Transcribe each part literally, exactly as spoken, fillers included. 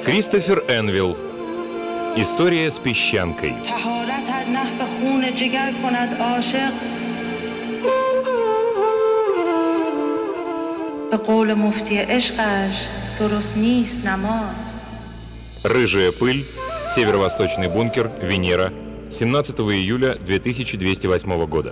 Кристофер Энвилл. История с песчанкой. Рыжая пыль. Северо-восточный бункер. Венера. семнадцатого июля две тысячи двести восьмого года.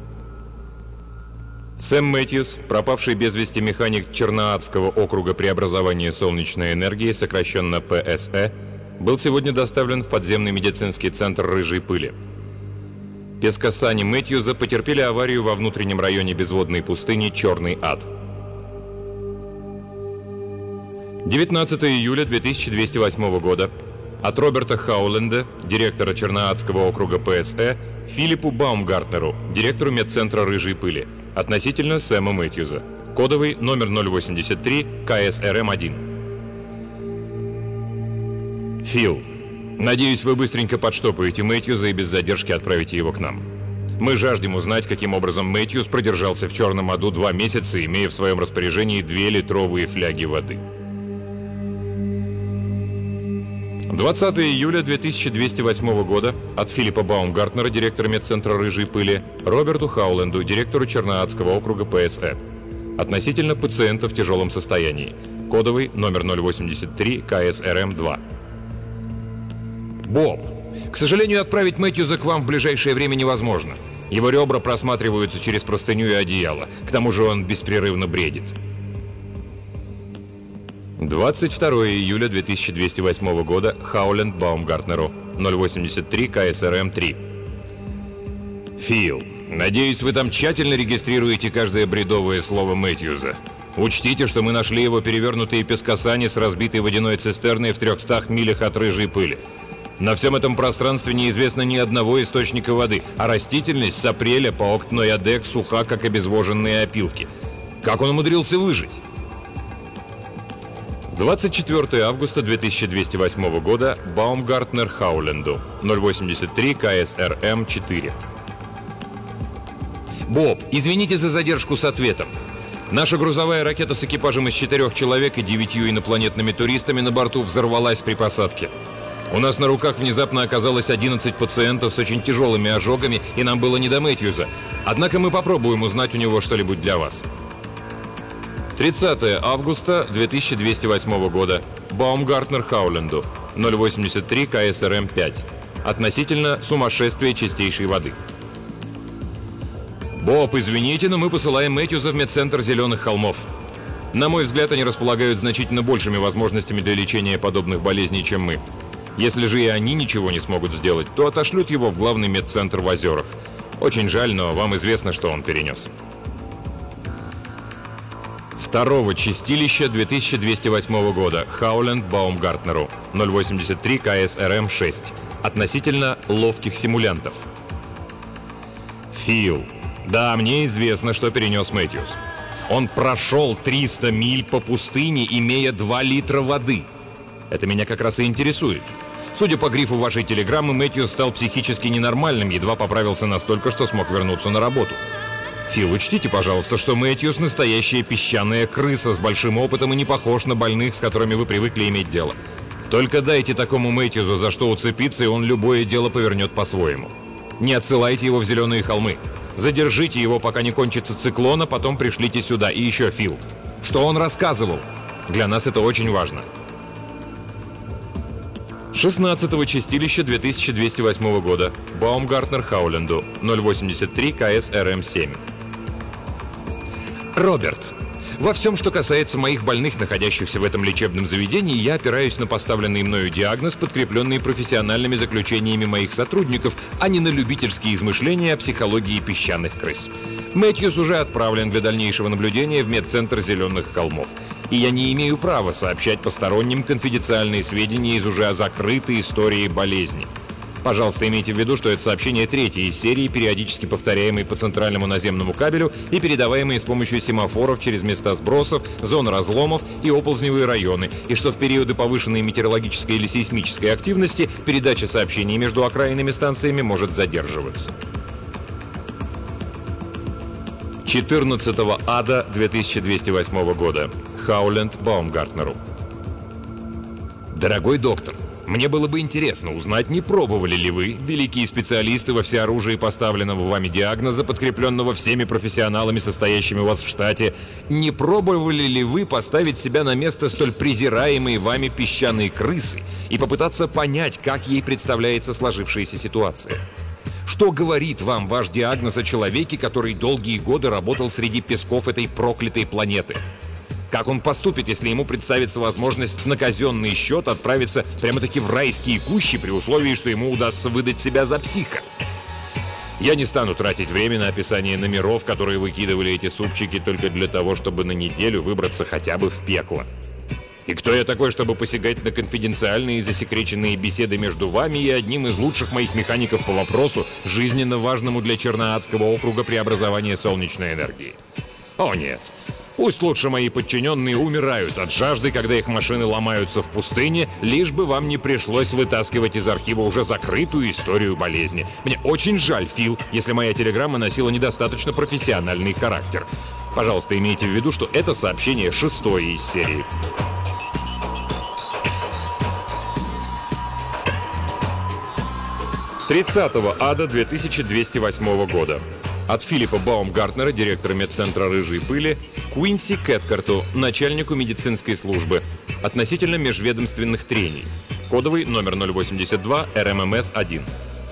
Сэм Мэтьюс, пропавший без вести механик Черноадского округа преобразования солнечной энергии, сокращенно пэ эс э, был сегодня доставлен в подземный медицинский центр рыжей пыли. Пескосани Мэтьюза потерпели аварию во внутреннем районе безводной пустыни Черный ад. девятнадцатого июля две тысячи двести восьмого года. От Роберта Хауленда, директора Черноадского округа пэ эс э, Филиппу Баумгартнеру, директору медцентра рыжей пыли, относительно Сэма Мэтьюза. Кодовый номер ноль восемьдесят три ка эс эр эм один. Фил, надеюсь, вы быстренько подштопаете Мэтьюза и без задержки отправите его к нам. Мы жаждем узнать, каким образом Мэтьюз продержался в Черном аду два месяца, имея в своем распоряжении две литровые фляги воды. двадцатого июля две тысячи двести восьмого года от Филиппа Баумгартнера, директора медцентра рыжей пыли, Роберту Хауленду, директору Черноадского округа пэ эс э, относительно пациента в тяжелом состоянии. Кодовый номер ноль восемьдесят три ка эс эр эм два. Боб, к сожалению, отправить Мэтьюза к вам в ближайшее время невозможно. Его ребра просматриваются через простыню и одеяло. К тому же он беспрерывно бредит. двадцать второго июля две тысячи двести восьмого года Хауленд Баумгартнеру, ноль восемьдесят три ка эс эр эм три. Фил, надеюсь, вы там тщательно регистрируете каждое бредовое слово Мэтьюза. Учтите, что мы нашли его перевернутые пескосани с разбитой водяной цистерной в трехстах милях от рыжей пыли. На всем этом пространстве неизвестно ни одного источника воды, а растительность с апреля по Октной-Адек суха, как обезвоженные опилки. Как он умудрился выжить? двадцать четвёртого августа две тысячи двести восьмого года Баумгартнер Хауленду, ноль восемьдесят три ка эс эр эм четыре. Боб, извините за задержку с ответом. Наша грузовая ракета с экипажем из четырех человек и девятью инопланетными туристами на борту взорвалась при посадке. У нас на руках внезапно оказалось одиннадцать пациентов с очень тяжелыми ожогами, и нам было не до Мэтьюза. Однако мы попробуем узнать у него что-нибудь для вас. тридцатого августа две тысячи двести восьмого года. Баумгартнер Хауленду, ноль восемьдесят три ка эс эр эм пять. Относительно сумасшествия чистейшей воды. Боб, извините, но мы посылаем Мэтьюза в медцентр Зеленых холмов. На мой взгляд, они располагают значительно большими возможностями для лечения подобных болезней, чем мы. Если же и они ничего не смогут сделать, то отошлют его в главный медцентр в Озерах. Очень жаль, но вам известно, что он перенес. второго чистилища две тысячи двести восьмого года Хауленд Баумгартнеру, ноль восемьдесят три ка эс эр эм шесть. Относительно ловких симулянтов. Фил, да, мне известно, что перенес Мэтьюз. Он прошел триста миль по пустыне, имея два литра воды. Это меня как раз и интересует. Судя по грифу вашей телеграммы, Мэтьюз стал психически ненормальным, едва поправился настолько, что смог вернуться на работу. Фил, учтите, пожалуйста, что Мэтьюз — настоящая песчаная крыса с большим опытом и не похож на больных, с которыми вы привыкли иметь дело. Только дайте такому Мэтьюзу за что уцепиться, и он любое дело повернет по-своему. Не отсылайте его в Зеленые холмы. Задержите его, пока не кончится циклон, а потом пришлите сюда. И еще, Фил, что он рассказывал? Для нас это очень важно. шестнадцатого чистилища две тысячи двести восьмого года. Баумгартнер Хауленду, ноль восемьдесят три ка эс эр эм семь. Роберт, во всем, что касается моих больных, находящихся в этом лечебном заведении, я опираюсь на поставленный мною диагноз, подкрепленный профессиональными заключениями моих сотрудников, а не на любительские измышления о психологии песчаных крыс. Мэтьюз уже отправлен для дальнейшего наблюдения в медцентр Зеленых холмов. И я не имею права сообщать посторонним конфиденциальные сведения из уже закрытой истории болезни. Пожалуйста, имейте в виду, что это сообщение третьей из серии, периодически повторяемой по центральному наземному кабелю и передаваемые с помощью семафоров через места сбросов, зон разломов и оползневые районы, и что в периоды повышенной метеорологической или сейсмической активности передача сообщений между окраинными станциями может задерживаться. четырнадцатого ада две тысячи двести восьмого года. Хауленд Баумгартнеру. Дорогой доктор, мне было бы интересно узнать, не пробовали ли вы, великие специалисты во всеоружии поставленного вами диагноза, подкрепленного всеми профессионалами, состоящими у вас в штате, не пробовали ли вы поставить себя на место столь презираемой вами песчаной крысы и попытаться понять, как ей представляется сложившаяся ситуация? Что говорит вам ваш диагноз о человеке, который долгие годы работал среди песков этой проклятой планеты? Как он поступит, если ему представится возможность на казенный счет отправиться прямо-таки в райские кущи, при условии, что ему удастся выдать себя за психа? Я не стану тратить время на описание номеров, которые выкидывали эти супчики только для того, чтобы на неделю выбраться хотя бы в пекло. И кто я такой, чтобы посягать на конфиденциальные и засекреченные беседы между вами и одним из лучших моих механиков по вопросу, жизненно важному для Черноадского округа преобразования солнечной энергии? О нет. Пусть лучше мои подчиненные умирают от жажды, когда их машины ломаются в пустыне, лишь бы вам не пришлось вытаскивать из архива уже закрытую историю болезни. Мне очень жаль, Фил, если моя телеграмма носила недостаточно профессиональный характер. Пожалуйста, имейте в виду, что это сообщение шестое из серии. тридцатого ада две тысячи двести восьмого года. От Филиппа Баумгартнера, директора медцентра «Рыжей пыли», Куинси Кэткарту, начальнику медицинской службы, относительно межведомственных трений. Кодовый номер ноль восемьдесят два эр эм эм эс один.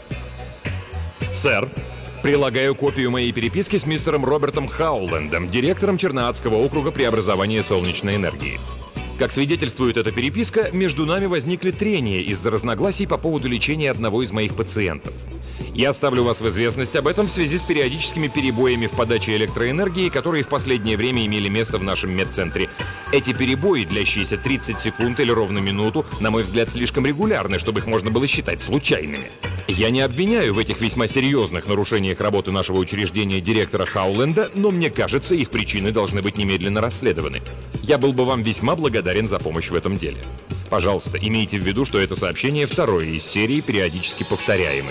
Сэр, прилагаю копию моей переписки с мистером Робертом Хаулендом, директором Черноадского округа преобразования солнечной энергии. Как свидетельствует эта переписка, между нами возникли трения из-за разногласий по поводу лечения одного из моих пациентов. Я ставлю вас в известность об этом в связи с периодическими перебоями в подаче электроэнергии, которые в последнее время имели место в нашем медцентре. Эти перебои, длящиеся тридцать секунд или ровно минуту, на мой взгляд, слишком регулярны, чтобы их можно было считать случайными. Я не обвиняю в этих весьма серьезных нарушениях работы нашего учреждения директора Хауленда, но мне кажется, их причины должны быть немедленно расследованы. Я был бы вам весьма благодарен за помощь в этом деле. Пожалуйста, имейте в виду, что это сообщение второе из серии, периодически повторяемой.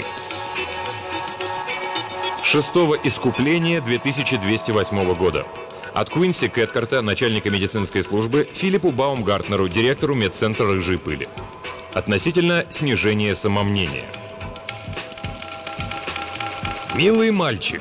шестого искупления две тысячи двести восьмого года. От Куинси Кэткарта, начальника медицинской службы, Филиппу Баумгартнеру, директору медцентра «Рыжей пыли». Относительно снижения самомнения. Милый мальчик,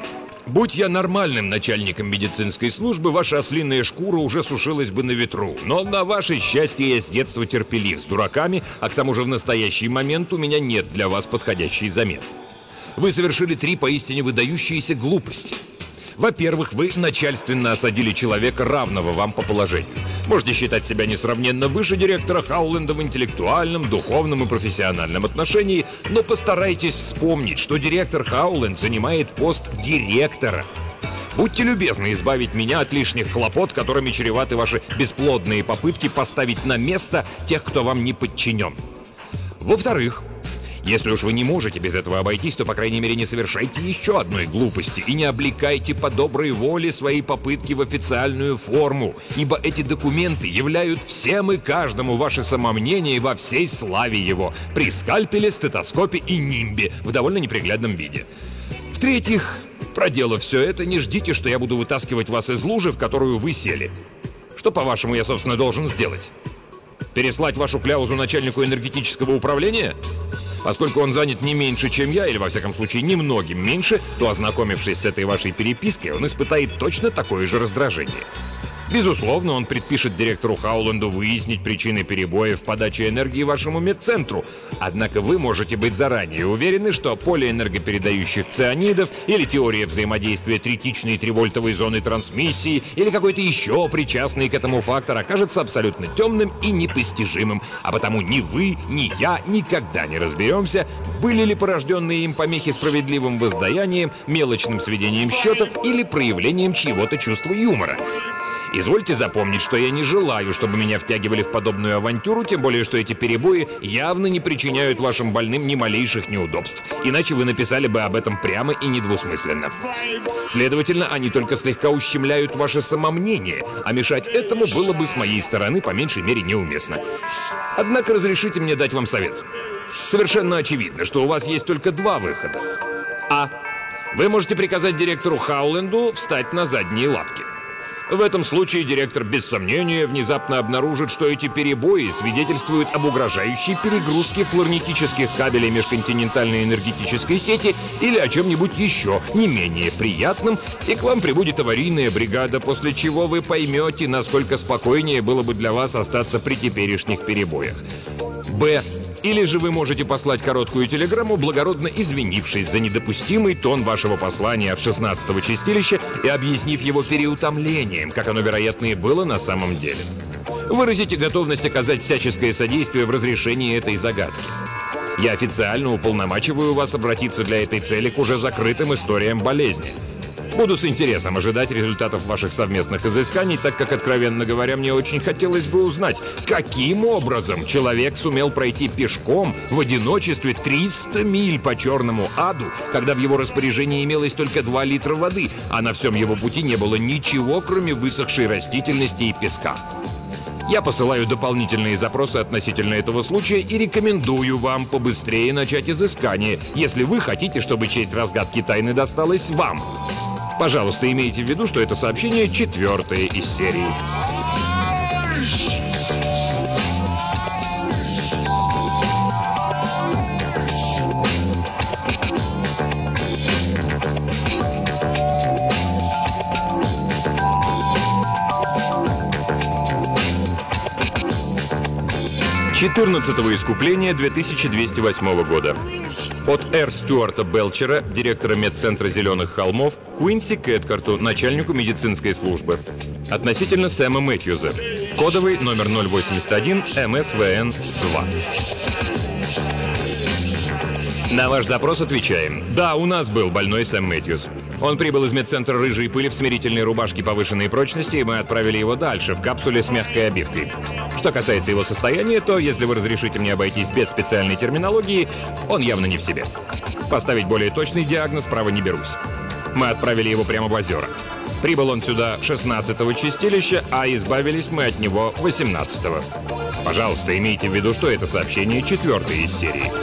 будь я нормальным начальником медицинской службы, ваша ослиная шкура уже сушилась бы на ветру. Но на ваше счастье я с детства терпелив с дураками, а к тому же в настоящий момент у меня нет для вас подходящей замены. Вы совершили три поистине выдающиеся глупости. Во-первых, вы начальственно осадили человека, равного вам по положению. Можете считать себя несравненно выше директора Хауленда в интеллектуальном, духовном и профессиональном отношении, но постарайтесь вспомнить, что директор Хауленд занимает пост директора. Будьте любезны избавить меня от лишних хлопот, которыми чреваты ваши бесплодные попытки поставить на место тех, кто вам не подчинен. Во-вторых, если уж вы не можете без этого обойтись, то, по крайней мере, не совершайте еще одной глупости и не облекайте по доброй воле свои попытки в официальную форму, ибо эти документы являют всем и каждому ваше самомнение во всей славе его, при скальпеле, стетоскопе и нимбе в довольно неприглядном виде. В-третьих, проделав все это, не ждите, что я буду вытаскивать вас из лужи, в которую вы сели. Что, по-вашему, я, собственно, должен сделать? Переслать вашу кляузу начальнику энергетического управления? Поскольку он занят не меньше, чем я, или, во всяком случае, немногим меньше, то, ознакомившись с этой вашей перепиской, он испытает точно такое же раздражение. Безусловно, он предпишет директору Хауленду выяснить причины перебоя в подаче энергии вашему медцентру. Однако вы можете быть заранее уверены, что поле энергопередающих цианидов или теория взаимодействия третичной и тривольтовой зоны трансмиссии или какой-то еще причастный к этому фактор окажется абсолютно темным и непостижимым. А потому ни вы, ни я никогда не разберемся, были ли порожденные им помехи справедливым воздаянием, мелочным сведением счетов или проявлением чьего-то чувства юмора. Извольте запомнить, что я не желаю, чтобы меня втягивали в подобную авантюру, тем более, что эти перебои явно не причиняют вашим больным ни малейших неудобств. Иначе вы написали бы об этом прямо и недвусмысленно. Следовательно, они только слегка ущемляют ваше самомнение, а мешать этому было бы с моей стороны по меньшей мере неуместно. Однако разрешите мне дать вам совет. Совершенно очевидно, что у вас есть только два выхода. А. Вы можете приказать директору Хауленду встать на задние лапки. В этом случае директор без сомнения внезапно обнаружит, что эти перебои свидетельствуют об угрожающей перегрузке флорнетических кабелей межконтинентальной энергетической сети или о чем-нибудь еще не менее приятном, и к вам прибудет аварийная бригада, после чего вы поймете, насколько спокойнее было бы для вас остаться при теперешних перебоях. Б. Или же вы можете послать короткую телеграмму, благородно извинившись за недопустимый тон вашего послания от шестнадцатого чистилища и объяснив его переутомлением, как оно, вероятно, и было на самом деле. Выразите готовность оказать всяческое содействие в разрешении этой загадки. Я официально уполномачиваю вас обратиться для этой цели к уже закрытым историям болезни. Буду с интересом ожидать результатов ваших совместных изысканий, так как, откровенно говоря, мне очень хотелось бы узнать, каким образом человек сумел пройти пешком в одиночестве триста миль по черному аду, когда в его распоряжении имелось только два литра воды, а на всем его пути не было ничего, кроме высохшей растительности и песка. Я посылаю дополнительные запросы относительно этого случая и рекомендую вам побыстрее начать изыскание, если вы хотите, чтобы честь разгадки тайны досталась вам. Пожалуйста, имейте в виду, что это сообщение четвертое из серии. четырнадцатого искупления две тысячи двести восьмого года. От Р. Стюарта Белчера, директора медцентра «Зеленых холмов», Куинси Кэткарту, начальнику медицинской службы. Относительно Сэма Мэтьюза. Кодовый номер ноль восемьдесят один эм эс вэ эн два. На ваш запрос отвечаем. Да, у нас был больной Сэм Мэтьюз. Он прибыл из медцентра «Рыжей пыли» в смирительной рубашке повышенной прочности, и мы отправили его дальше, в капсуле с мягкой обивкой. Что касается его состояния, то, если вы разрешите мне обойтись без специальной терминологии, он явно не в себе. Поставить более точный диагноз право не берусь. Мы отправили его прямо в озера. Прибыл он сюда шестнадцатого чистилища, а избавились мы от него восемнадцатого. Пожалуйста, имейте в виду, что это сообщение четвертое из серии.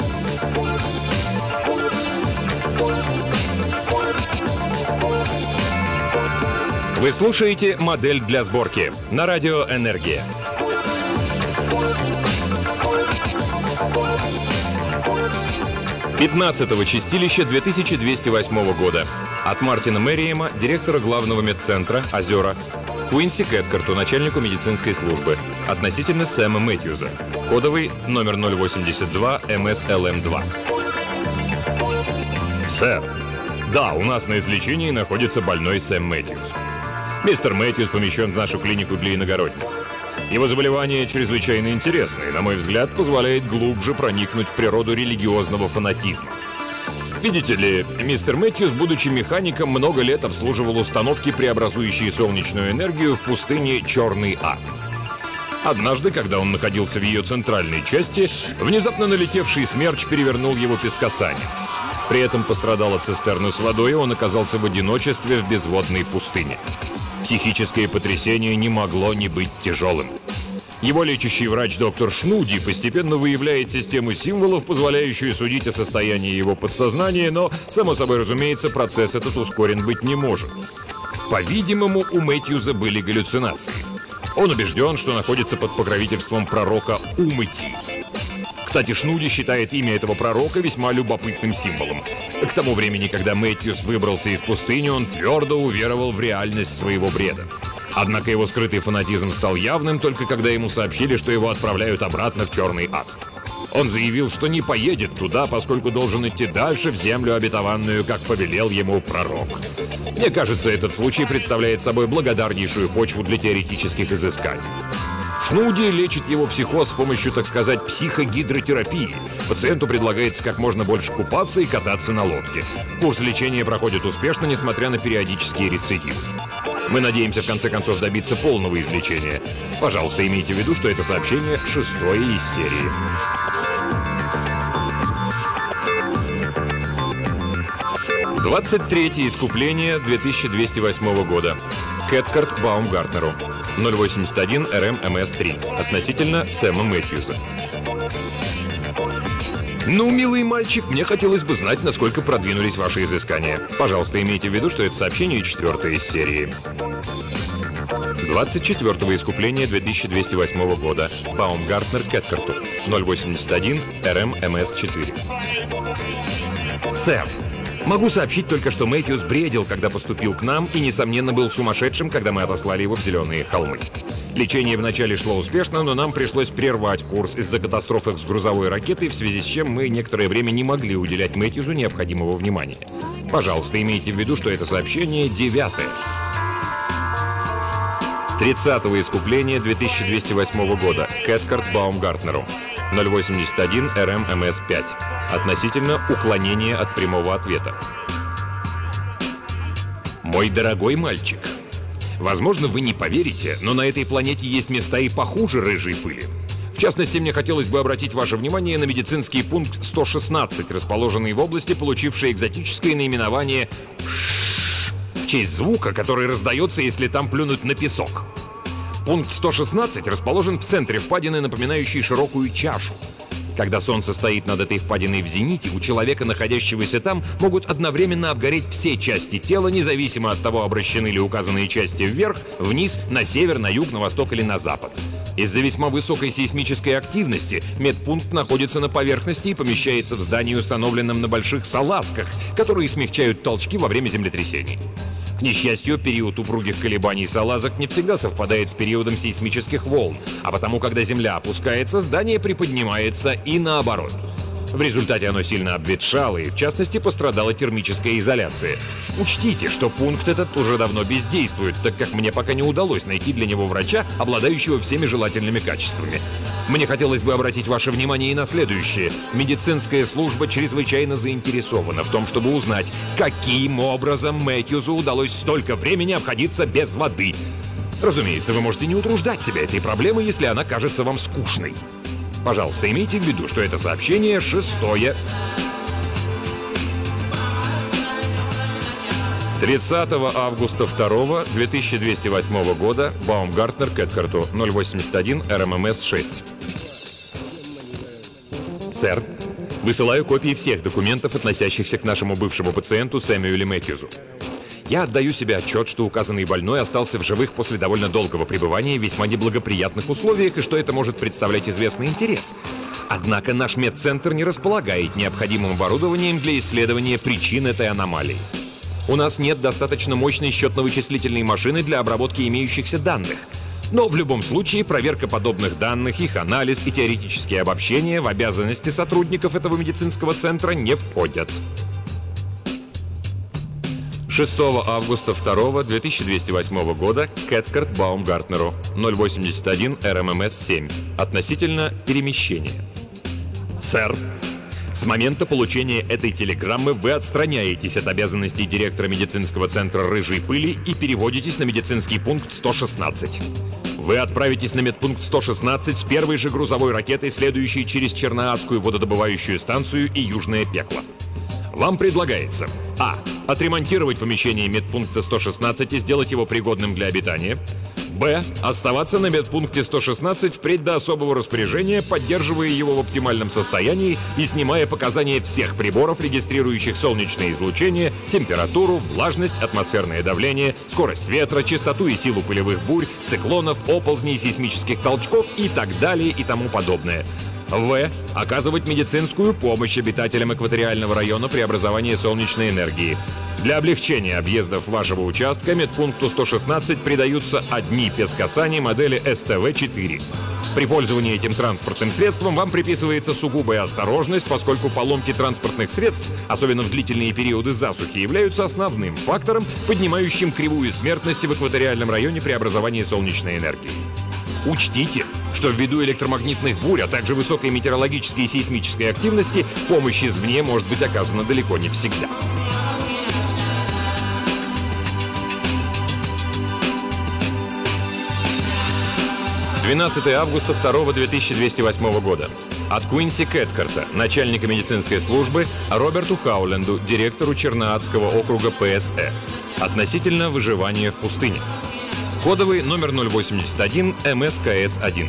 Вы слушаете «Модель для сборки» на радио «Энергия». пятнадцатого чистилища две тысячи двести восьмого года. От Мартина Мэриэма, директора главного медцентра «Озера», Куинси Кэткарту, начальнику медицинской службы. Относительно Сэма Мэтьюза. Кодовый номер ноль восемьдесят два эм эс эл эм два. Сэр, да, у нас на излечении находится больной Сэм Мэтьюз. Мистер Мэтьюз помещен в нашу клинику для иногородних. Его заболевание чрезвычайно интересное и, на мой взгляд, позволяет глубже проникнуть в природу религиозного фанатизма. Видите ли, мистер Мэтьюз, будучи механиком, много лет обслуживал установки, преобразующие солнечную энергию в пустыне Черный ад. Однажды, когда он находился в ее центральной части, внезапно налетевший смерч перевернул его пескосани. При этом пострадал от цистерны с водой, и он оказался в одиночестве в безводной пустыне. Психическое потрясение не могло не быть тяжелым. Его лечащий врач доктор Шнуди постепенно выявляет систему символов, позволяющую судить о состоянии его подсознания, но, само собой разумеется, процесс этот ускорен быть не может. По-видимому, у Мэтьюза были галлюцинации. Он убежден, что находится под покровительством пророка Умыти. Кстати, Шнуди считает имя этого пророка весьма любопытным символом. К тому времени, когда Мэтьюз выбрался из пустыни, он твердо уверовал в реальность своего бреда. Однако его скрытый фанатизм стал явным только когда ему сообщили, что его отправляют обратно в Черный ад. Он заявил, что не поедет туда, поскольку должен идти дальше в землю обетованную, как повелел ему пророк. Мне кажется, этот случай представляет собой благодарнейшую почву для теоретических изысканий. Шнуди лечит его психоз с помощью, так сказать, психогидротерапии. Пациенту предлагается как можно больше купаться и кататься на лодке. Курс лечения проходит успешно, несмотря на периодические рецидивы. Мы надеемся в конце концов добиться полного излечения. Пожалуйста, имейте в виду, что это сообщение шестое из серии. двадцать третье искупление две тысячи двести восьмого года. Кэткарт Баумгартнеру. ноль восемьдесят один эр эм эм эс три. Относительно Сэма Мэтьюза. Ну, милый мальчик, мне хотелось бы знать, насколько продвинулись ваши изыскания. Пожалуйста, имейте в виду, что это сообщение четвертое из серии. двадцать четвёртого искупления две тысячи двести восьмого года. Баумгартнер Кеткарту. ноль восемьдесят один эр эм эм эс четыре. Сэр, могу сообщить только, что Мэтьюс бредил, когда поступил к нам, и, несомненно, был сумасшедшим, когда мы отослали его в Зеленые холмы. Лечение вначале шло успешно, но нам пришлось прервать курс из-за катастрофы с грузовой ракетой, в связи с чем мы некоторое время не могли уделять Мэтьюсу необходимого внимания. Пожалуйста, имейте в виду, что это сообщение девятое. тридцатого искупления две тысячи двести восьмого года. Кеткарт Баумгартнеру. ноль восемьдесят один эр эм эм эс пять. Относительно уклонения от прямого ответа. Мой дорогой мальчик, возможно, вы не поверите, но на этой планете есть места и похуже рыжей пыли. В частности, мне хотелось бы обратить ваше внимание на медицинский пункт сто шестнадцать, расположенный в области, получившей экзотическое наименование «Ш», в честь звука, который раздается, если там плюнуть на песок. Пункт сто шестнадцать расположен в центре впадины, напоминающей широкую чашу. Когда солнце стоит над этой впадиной в зените, у человека, находящегося там, могут одновременно обгореть все части тела, независимо от того, обращены ли указанные части вверх, вниз, на север, на юг, на восток или на запад. Из-за весьма высокой сейсмической активности медпункт находится на поверхности и помещается в здании, установленном на больших салазках, которые смягчают толчки во время землетрясений. К несчастью, период упругих колебаний салазок не всегда совпадает с периодом сейсмических волн, а потому, когда земля опускается, здание приподнимается и наоборот. В результате оно сильно обветшало, и в частности пострадала термическая изоляция. Учтите, что пункт этот уже давно бездействует, так как мне пока не удалось найти для него врача, обладающего всеми желательными качествами. Мне хотелось бы обратить ваше внимание и на следующее. Медицинская служба чрезвычайно заинтересована в том, чтобы узнать, каким образом Мэтьюсу удалось столько времени обходиться без воды. Разумеется, вы можете не утруждать себя этой проблемой, если она кажется вам скучной. Пожалуйста, имейте в виду, что это сообщение шестое. тридцатого августа второго две тысячи двести восьмого года. Баумгартнер Кеткарту. ноль восемьдесят один эр эм эм эс шесть. Сэр, высылаю копии всех документов, относящихся к нашему бывшему пациенту Сэмюэлю Мэтьюсу. Я отдаю себе отчет, что указанный больной остался в живых после довольно долгого пребывания в весьма неблагоприятных условиях и что это может представлять известный интерес. Однако наш медцентр не располагает необходимым оборудованием для исследования причин этой аномалии. У нас нет достаточно мощной счетно-вычислительной машины для обработки имеющихся данных. Но в любом случае проверка подобных данных, их анализ и теоретические обобщения в обязанности сотрудников этого медицинского центра не входят. шестого августа второго две тысячи двести восьмого года. Кеткарт Баумгартнеру. ноль восемьдесят один эр эм эм эс семь. Относительно перемещения. Сэр, с момента получения этой телеграммы вы отстраняетесь от обязанностей директора медицинского центра рыжей пыли и переводитесь на медицинский пункт сто шестнадцать. Вы отправитесь на медпункт сто шестнадцать с первой же грузовой ракетой, следующей через Черноадскую вододобывающую станцию и Южное Пекло. Вам предлагается: а. Отремонтировать помещение медпункта сто шестнадцать и сделать его пригодным для обитания. Б. Оставаться на медпункте сто шестнадцать впредь до особого распоряжения, поддерживая его в оптимальном состоянии и снимая показания всех приборов, регистрирующих солнечное излучение, температуру, влажность, атмосферное давление, скорость ветра, частоту и силу пылевых бурь, циклонов, оползней, сейсмических толчков и так далее и тому подобное. В. Оказывать медицинскую помощь обитателям экваториального района при образовании солнечной энергии. Для облегчения объездов вашего участка медпункту сто шестнадцать придаются одни пескосани модели эс тэ вэ четыре. При пользовании этим транспортным средством вам приписывается сугубая осторожность, поскольку поломки транспортных средств, особенно в длительные периоды засухи, являются основным фактором, поднимающим кривую смертности в экваториальном районе при образовании солнечной энергии. Учтите, что ввиду электромагнитных бурь, а также высокой метеорологической и сейсмической активности, помощь извне может быть оказана далеко не всегда. двенадцатого августа второго две тысячи двести восьмого года. От Куинси Кеткарта, начальника медицинской службы, Роберту Хауленду, директору Черноадского округа пэ эс э. Относительно выживания в пустыне. Кодовый номер ноль восемьдесят один эм эс ка эс один.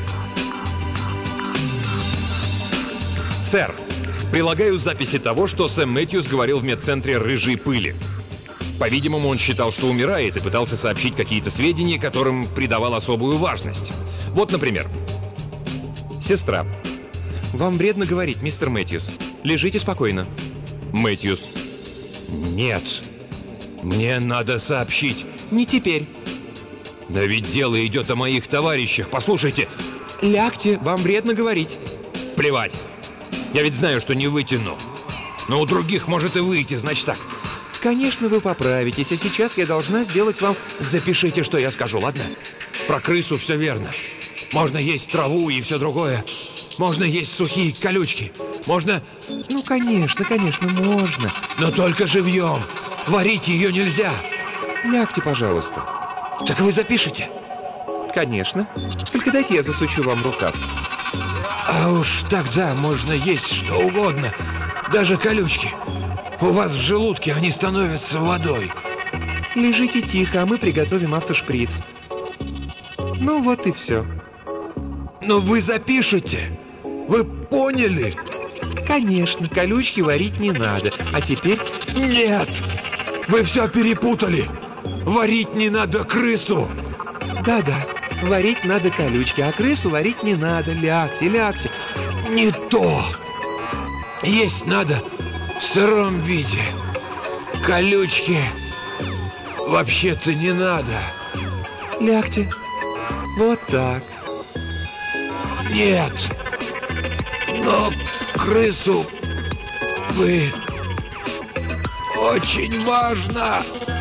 Сэр, прилагаю записи того, что Сэм Мэтьюс говорил в медцентре рыжей пыли. По-видимому, он считал, что умирает, и пытался сообщить какие-то сведения, которым придавал особую важность. Вот, например. Сестра. Вам вредно говорить, мистер Мэтьюс. Лежите спокойно. Мэтьюс. Нет. Мне надо сообщить. Не теперь. Да ведь дело идет о моих товарищах. Послушайте. Лягте, вам вредно говорить. Плевать. Я ведь знаю, что не вытяну. Но у других может и выйти, значит так. Конечно, вы поправитесь, а сейчас я должна сделать вам... Запишите, что я скажу, ладно? Про крысу все верно. Можно есть траву и все другое. Можно есть сухие колючки. Можно... Ну, конечно, конечно, можно. Но только живьем. Варить ее нельзя. Лягте, пожалуйста. Так вы запишете? Конечно. Только дайте я засучу вам рукав. А уж тогда можно есть что угодно. Даже колючки. У вас в желудке они становятся водой. Лежите тихо, а мы приготовим автошприц. Ну вот и все. Но вы запишете. Вы поняли? Конечно, колючки варить не надо. А теперь... Нет! Вы все перепутали. Варить не надо крысу. Да-да, варить надо колючки, а крысу варить не надо. Лягте, лягте. Не то. Есть надо в сыром виде. Колючки вообще-то не надо. Лягте. Вот так. Нет. Но крысу вы... Очень важно.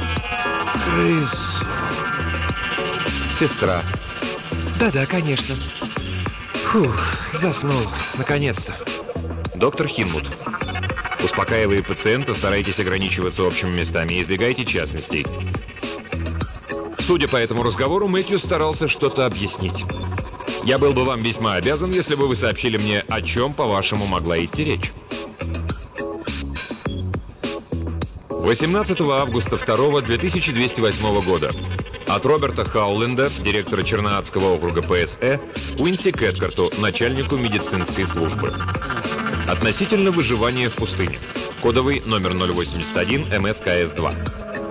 Крыс. Сестра. Да-да, конечно. Фух, заснул. Наконец-то. Доктор Хинмут. Успокаивая пациента, старайтесь ограничиваться общими местами и избегайте частностей. Судя по этому разговору, Мэтью старался что-то объяснить. Я был бы вам весьма обязан, если бы вы сообщили мне, о чем, по-вашему, могла идти речь. восемнадцатого августа второго две тысячи двести восьмого года. От Роберта Хауленда, директора Черноадского округа ПСЭ, Куинси Кэткарту, начальнику медицинской службы. Относительно выживания в пустыне. Кодовый номер ноль восемьдесят один эм эс ка эс два.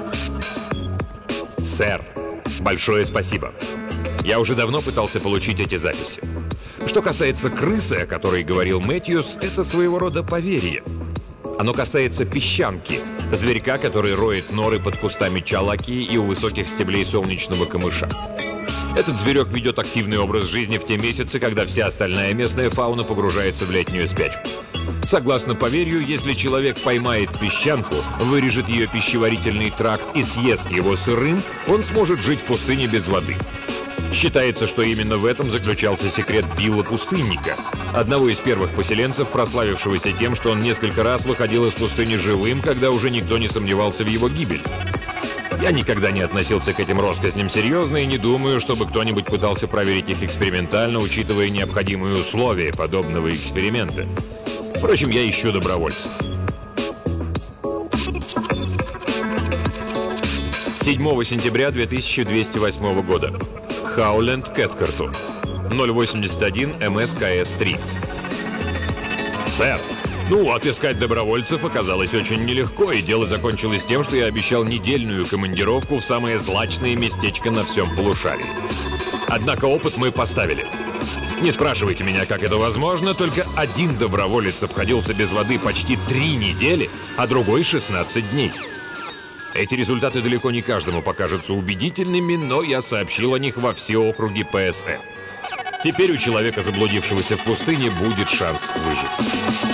Сэр, большое спасибо. Я уже давно пытался получить эти записи. Что касается крысы, о которой говорил Мэтьюс, это своего рода поверье. Оно касается песчанки, зверька, который роет норы под кустами чалаки и у высоких стеблей солнечного камыша. Этот зверек ведет активный образ жизни в те месяцы, когда вся остальная местная фауна погружается в летнюю спячку. Согласно поверью, если человек поймает песчанку, вырежет ее пищеварительный тракт и съест его сырым, он сможет жить в пустыне без воды. Считается, что именно в этом заключался секрет Билла Пустынника, одного из первых поселенцев, прославившегося тем, что он несколько раз выходил из пустыни живым, когда уже никто не сомневался в его гибели. Я никогда не относился к этим россказням серьезно и не думаю, чтобы кто-нибудь пытался проверить их экспериментально, учитывая необходимые условия подобного эксперимента. Впрочем, я ищу добровольцев. седьмого сентября две тысячи двести восьмого года. Хауленд Кэткарту. ноль восемьдесят один эм эс ка эс три. Сэр, ну, отыскать добровольцев оказалось очень нелегко, и дело закончилось тем, что я обещал недельную командировку в самое злачное местечко на всем полушарии. Однако опыт мы поставили. Не спрашивайте меня, как это возможно, только один доброволец обходился без воды почти три недели, а другой шестнадцать дней. Эти результаты далеко не каждому покажутся убедительными, но я сообщил о них во все округи ПСЭ. Теперь у человека, заблудившегося в пустыне, будет шанс выжить.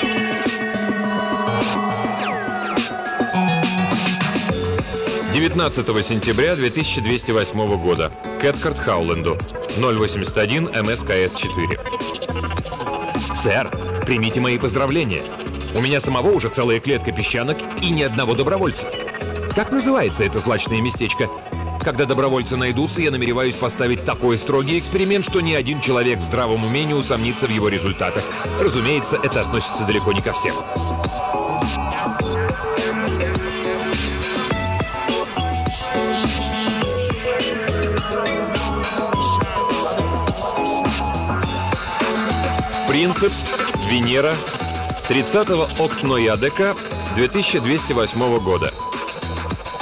девятнадцатого сентября две тысячи двести восьмого года. Кэткарт Хауленду. ноль восемьдесят один эм эс ка эс четыре. Сэр, примите мои поздравления. У меня самого уже целая клетка песчанок и ни одного добровольца. Как называется это злачное местечко? Когда добровольцы найдутся, я намереваюсь поставить такой строгий эксперимент, что ни один человек в здравом уме не усомнится в его результатах. Разумеется, это относится далеко не ко всем. Принцепс, Венера, тридцатого октября две тысячи двести восьмого года.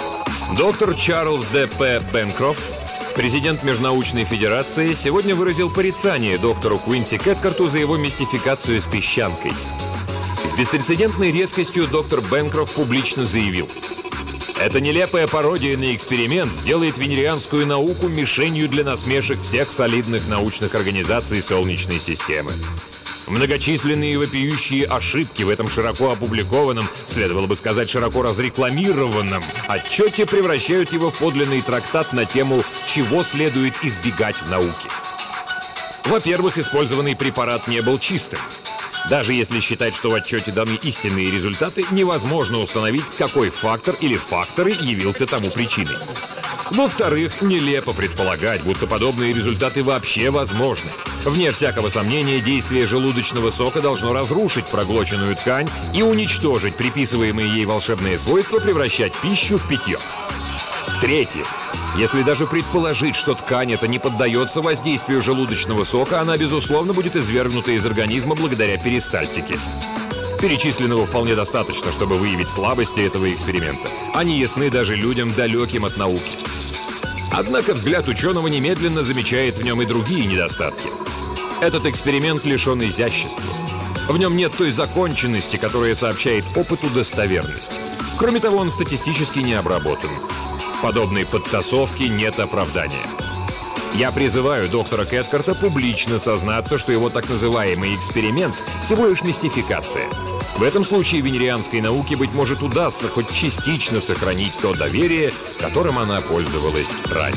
Доктор Чарльз Д. П. Бенкроф, президент Межнаучной федерации, сегодня выразил порицание доктору Куинси Кэткарту за его мистификацию с песчанкой. С беспрецедентной резкостью доктор Бенкроф публично заявил: «Эта нелепая пародия на эксперимент сделает венерианскую науку мишенью для насмешек всех солидных научных организаций Солнечной системы. Многочисленные вопиющие ошибки в этом широко опубликованном, следовало бы сказать, широко разрекламированном отчете превращают его в подлинный трактат на тему «Чего следует избегать в науке». Во-первых, использованный препарат не был чистым. Даже если считать, что в отчете даны истинные результаты, невозможно установить, какой фактор или факторы явился тому причиной. Во-вторых, нелепо предполагать, будто подобные результаты вообще возможны. Вне всякого сомнения, действие желудочного сока должно разрушить проглоченную ткань и уничтожить приписываемые ей волшебные свойства, превращать пищу в питье. В-третьих, если даже предположить, что ткань эта не поддается воздействию желудочного сока, она, безусловно, будет извергнута из организма благодаря перистальтике. Перечисленного вполне достаточно, чтобы выявить слабости этого эксперимента. Они ясны даже людям, далеким от науки. Однако взгляд ученого немедленно замечает в нем и другие недостатки. Этот эксперимент лишен изящества. В нем нет той законченности, которая сообщает опыту достоверность. Кроме того, он статистически не обработан. Подобной подтасовки нет оправдания. Я призываю доктора Кэткарта публично сознаться, что его так называемый эксперимент всего лишь мистификация. В этом случае венерианской науке, быть может, удастся хоть частично сохранить то доверие, которым она пользовалась ранее.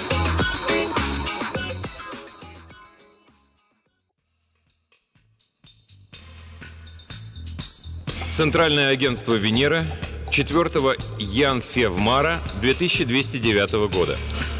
Центральное агентство «Венера», четвёртого Янфевмара две тысячи двести девятого года.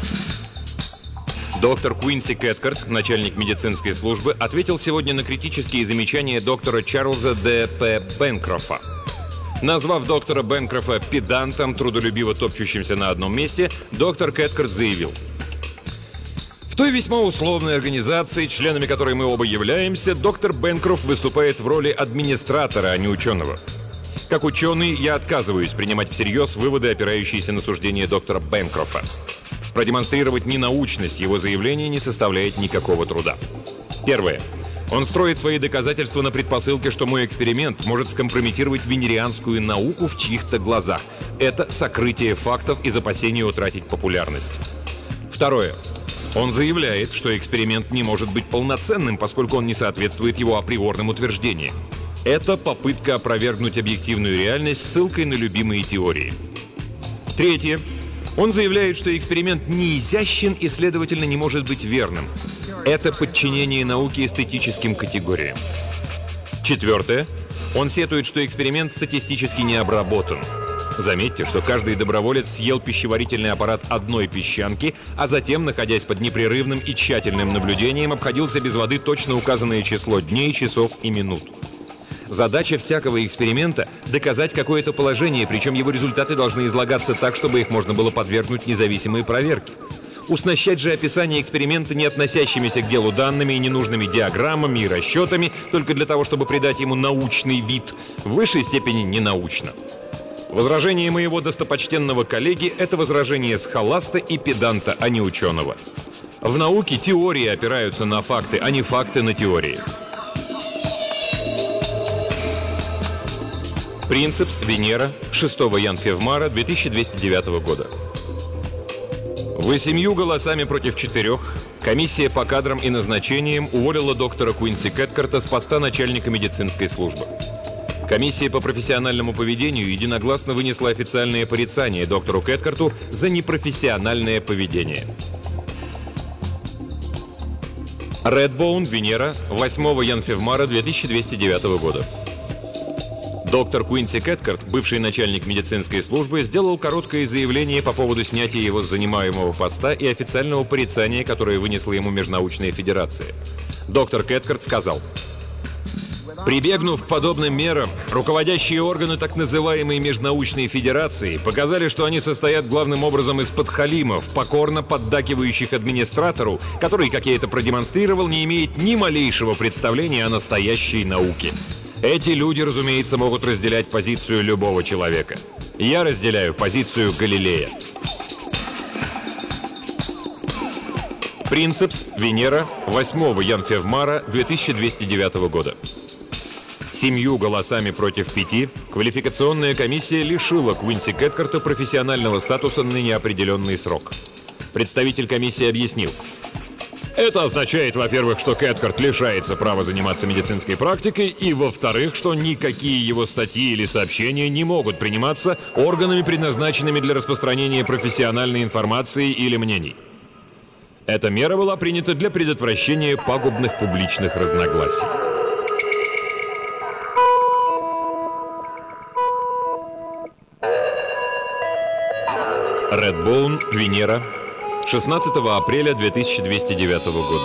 Доктор Куинси Кэткарт, начальник медицинской службы, ответил сегодня на критические замечания доктора Чарльза Д. П. Бенкрофа. Назвав доктора Бенкрофа педантом, трудолюбиво топчущимся на одном месте, доктор Кэткарт заявил: «В той весьма условной организации, членами которой мы оба являемся, доктор Бенкроф выступает в роли администратора, а не ученого. Как ученый, я отказываюсь принимать всерьез выводы, опирающиеся на суждения доктора Бенкрофа. Продемонстрировать ненаучность его заявлений не составляет никакого труда. Первое. Он строит свои доказательства на предпосылке, что мой эксперимент может скомпрометировать венерианскую науку в чьих-то глазах. Это сокрытие фактов из опасения утратить популярность. Второе. Он заявляет, что эксперимент не может быть полноценным, поскольку он не соответствует его априорным утверждениям. Это попытка опровергнуть объективную реальность ссылкой на любимые теории. Третье. Он заявляет, что эксперимент не изящен и, следовательно, не может быть верным. Это подчинение науке эстетическим категориям. Четвертое. Он сетует, что эксперимент статистически не обработан. Заметьте, что каждый доброволец съел пищеварительный аппарат одной песчанки, а затем, находясь под непрерывным и тщательным наблюдением, обходился без воды точно указанное число дней, часов и минут. Задача всякого эксперимента – доказать какое-то положение, причем его результаты должны излагаться так, чтобы их можно было подвергнуть независимой проверке. Уснащать же описание эксперимента не относящимися к делу данными и ненужными диаграммами и расчетами только для того, чтобы придать ему научный вид, в высшей степени ненаучно. Возражение моего достопочтенного коллеги – это возражение схоласта и педанта, а не ученого. В науке теории опираются на факты, а не факты на теории. Принцепс, Венера, шестого Янфевмара две тысячи двести девятого года. Восемью голосами против четырех комиссия по кадрам и назначениям уволила доктора Куинси Кэткарта с поста начальника медицинской службы. Комиссия по профессиональному поведению единогласно вынесла официальное порицание доктору Кэткарту за непрофессиональное поведение. Редбоун, Венера, восьмого Янфевмара две тысячи двести девятого года. Доктор Куинси Кэткарт, бывший начальник медицинской службы, сделал короткое заявление по поводу снятия его с занимаемого поста и официального порицания, которое вынесла ему Межнаучная федерация. Доктор Кэткарт сказал: «Прибегнув к подобным мерам, руководящие органы так называемой Межнаучной федерации показали, что они состоят главным образом из подхалимов, покорно поддакивающих администратору, который, как я это продемонстрировал, не имеет ни малейшего представления о настоящей науке. Эти люди, разумеется, могут разделять позицию любого человека. Я разделяю позицию Галилея. Принцепс, Венера, восьмого Янфевмара две тысячи двести девятого года. Семью голосами против пяти квалификационная комиссия лишила Квинси Кэткарта профессионального статуса на неопределенный срок. Представитель комиссии объяснил: это означает, во-первых, что Кэткарт лишается права заниматься медицинской практикой, и, во-вторых, что никакие его статьи или сообщения не могут приниматься органами, предназначенными для распространения профессиональной информации или мнений. Эта мера была принята для предотвращения пагубных публичных разногласий. Редбоун, Венера, шестнадцатого апреля две тысячи двести девятого года.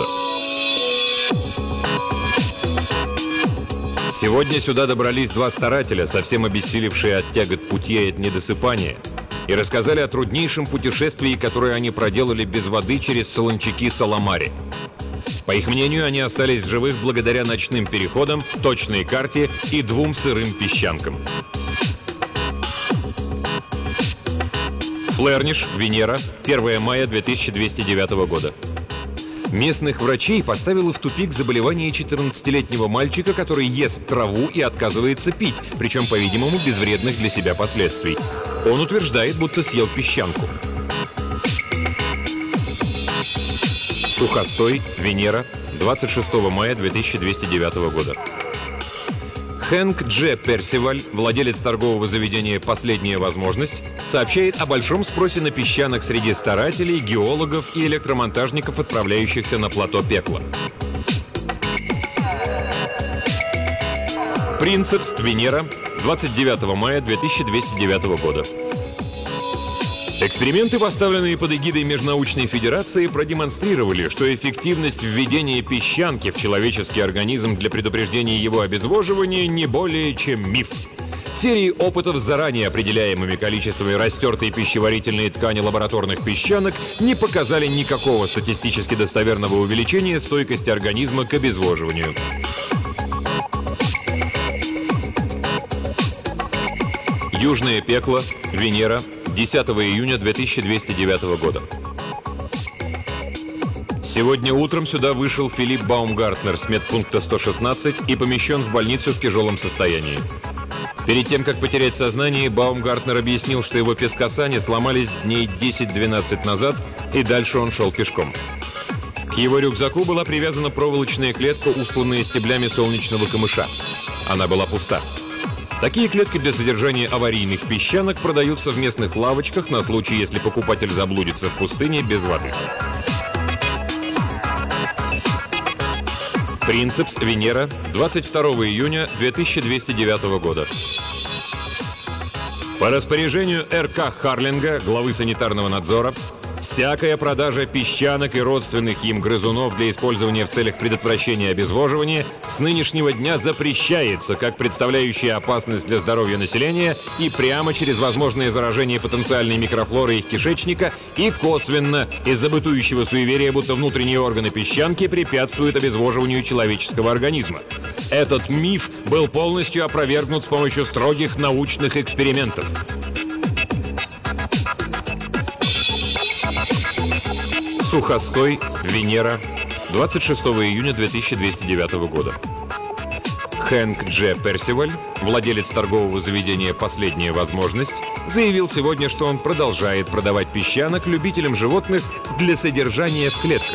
Сегодня сюда добрались два старателя, совсем обессилевшие от тягот пути и от недосыпания, и рассказали о труднейшем путешествии, которое они проделали без воды через солончаки Саламари. По их мнению, они остались в живых благодаря ночным переходам, точной карте и двум сырым песчанкам. Флерниш, Венера, первого мая две тысячи двести девятого года. Местных врачей поставило в тупик заболевание четырнадцатилетнего мальчика, который ест траву и отказывается пить, причем, по-видимому, без вредных для себя последствий. Он утверждает, будто съел песчанку. Сухостой, Венера, двадцать шестого мая две тысячи двести девятого года. Хэнк Дж. Персиваль, владелец торгового заведения «Последняя возможность», сообщает о большом спросе на песчанок среди старателей, геологов и электромонтажников, отправляющихся на плато Пекла. Принцепс, Венера, двадцать девятого мая две тысячи двести девятого года. Эксперименты, поставленные под эгидой Межнаучной федерации, продемонстрировали, что эффективность введения песчанки в человеческий организм для предупреждения его обезвоживания не более чем миф. Серии опытов с заранее определяемыми количествами растертой пищеварительной ткани лабораторных песчанок не показали никакого статистически достоверного увеличения стойкости организма к обезвоживанию. Южное пекло, Венера, десятого июня две тысячи двести девятого года. Сегодня утром сюда вышел Филипп Баумгартнер с медпункта сто шестнадцать и помещен в больницу в тяжелом состоянии. Перед тем, как потерять сознание, Баумгартнер объяснил, что его пескосани сломались дней десять-двенадцать назад, и дальше он шел пешком. К его рюкзаку была привязана проволочная клетка, устланная стеблями солнечного камыша. Она была пуста. Такие клетки для содержания аварийных песчанок продаются в местных лавочках на случай, если покупатель заблудится в пустыне без воды. Принцепс, Венера, двадцать второго июня две тысячи двести девятого года. По распоряжению Р К Харлинга, главы санитарного надзора, всякая продажа песчанок и родственных им грызунов для использования в целях предотвращения обезвоживания с нынешнего дня запрещается, как представляющая опасность для здоровья населения и прямо через возможное заражение потенциальной микрофлоры их кишечника, и косвенно из-за бытующего суеверия, будто внутренние органы песчанки препятствуют обезвоживанию человеческого организма. Этот миф был полностью опровергнут с помощью строгих научных экспериментов. Сухостой, Венера, двадцать шестого июня две тысячи двести девятого года. Хэнк Дж. Персиваль, владелец торгового заведения «Последняя возможность», заявил сегодня, что он продолжает продавать песчанок любителям животных для содержания в клетках.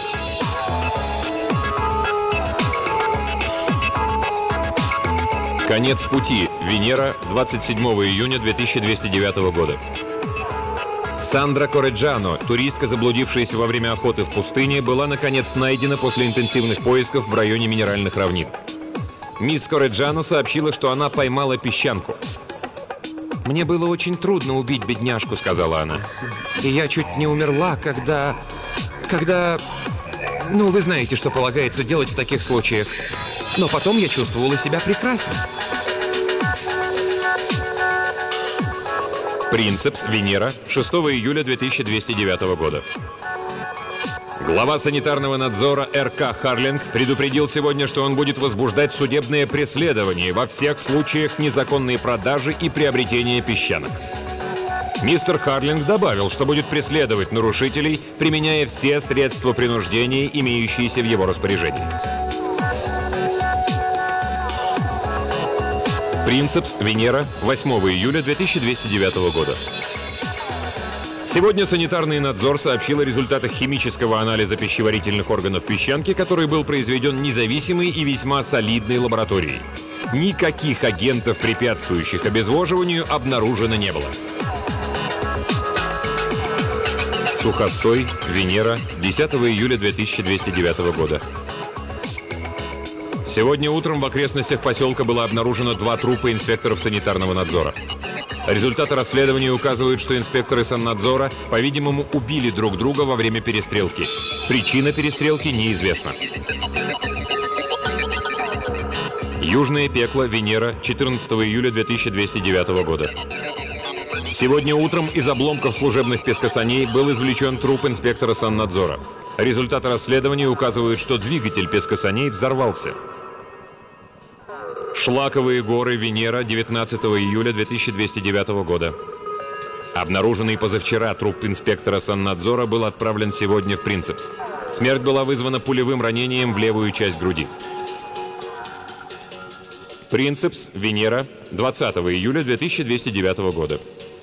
Конец пути, Венера, двадцать седьмого июня две тысячи двести девятого года. Сандра Корреджано, туристка, заблудившаяся во время охоты в пустыне, была, наконец, найдена после интенсивных поисков в районе Минеральных равнин. Мисс Корреджано сообщила, что она поймала песчанку. «Мне было очень трудно убить бедняжку», — сказала она. «И я чуть не умерла, когда... когда... ну, вы знаете, что полагается делать в таких случаях. Но потом я чувствовала себя прекрасно». Принцепс, Венера, шестого июля две тысячи двести девятого года. Глава санитарного надзора эр ка Харлинг предупредил сегодня, что он будет возбуждать судебное преследование во всех случаях незаконной продажи и приобретения песчанок. Мистер Харлинг добавил, что будет преследовать нарушителей, применяя все средства принуждения, имеющиеся в его распоряжении. Принцепс, Венера, восьмого июля две тысячи двести девятого года. Сегодня санитарный надзор сообщил о результатах химического анализа пищеварительных органов песчанки, который был произведен независимой и весьма солидной лабораторией. Никаких агентов, препятствующих обезвоживанию, обнаружено не было. Сухостой, Венера, десятого июля две тысячи двести девятого года. Сегодня утром в окрестностях поселка было обнаружено два трупа инспекторов санитарного надзора. Результаты расследования указывают, что инспекторы саннадзора, по-видимому, убили друг друга во время перестрелки. Причина перестрелки неизвестна. Южное пекло, Венера, четырнадцатого июля две тысячи двести девятого года. Сегодня утром из обломков служебных пескосаней был извлечен труп инспектора саннадзора. Результаты расследования указывают, что двигатель пескосаней взорвался. Шлаковые горы, Венера, девятнадцатого июля две тысячи двести девятого года. Обнаруженный позавчера труп инспектора саннадзора был отправлен сегодня в Принцепс. Смерть была вызвана пулевым ранением в левую часть груди. Принцепс, Венера, двадцатого июля две тысячи двести девятого года.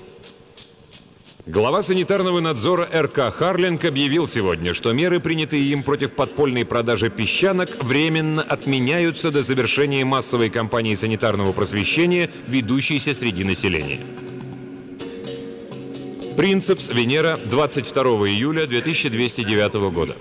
Глава санитарного надзора эр ка Харлинг объявил сегодня, что меры, принятые им против подпольной продажи песчанок, временно отменяются до завершения массовой кампании санитарного просвещения, ведущейся среди населения. Принцепс, Венера, двадцать второго июля две тысячи двести девятого года.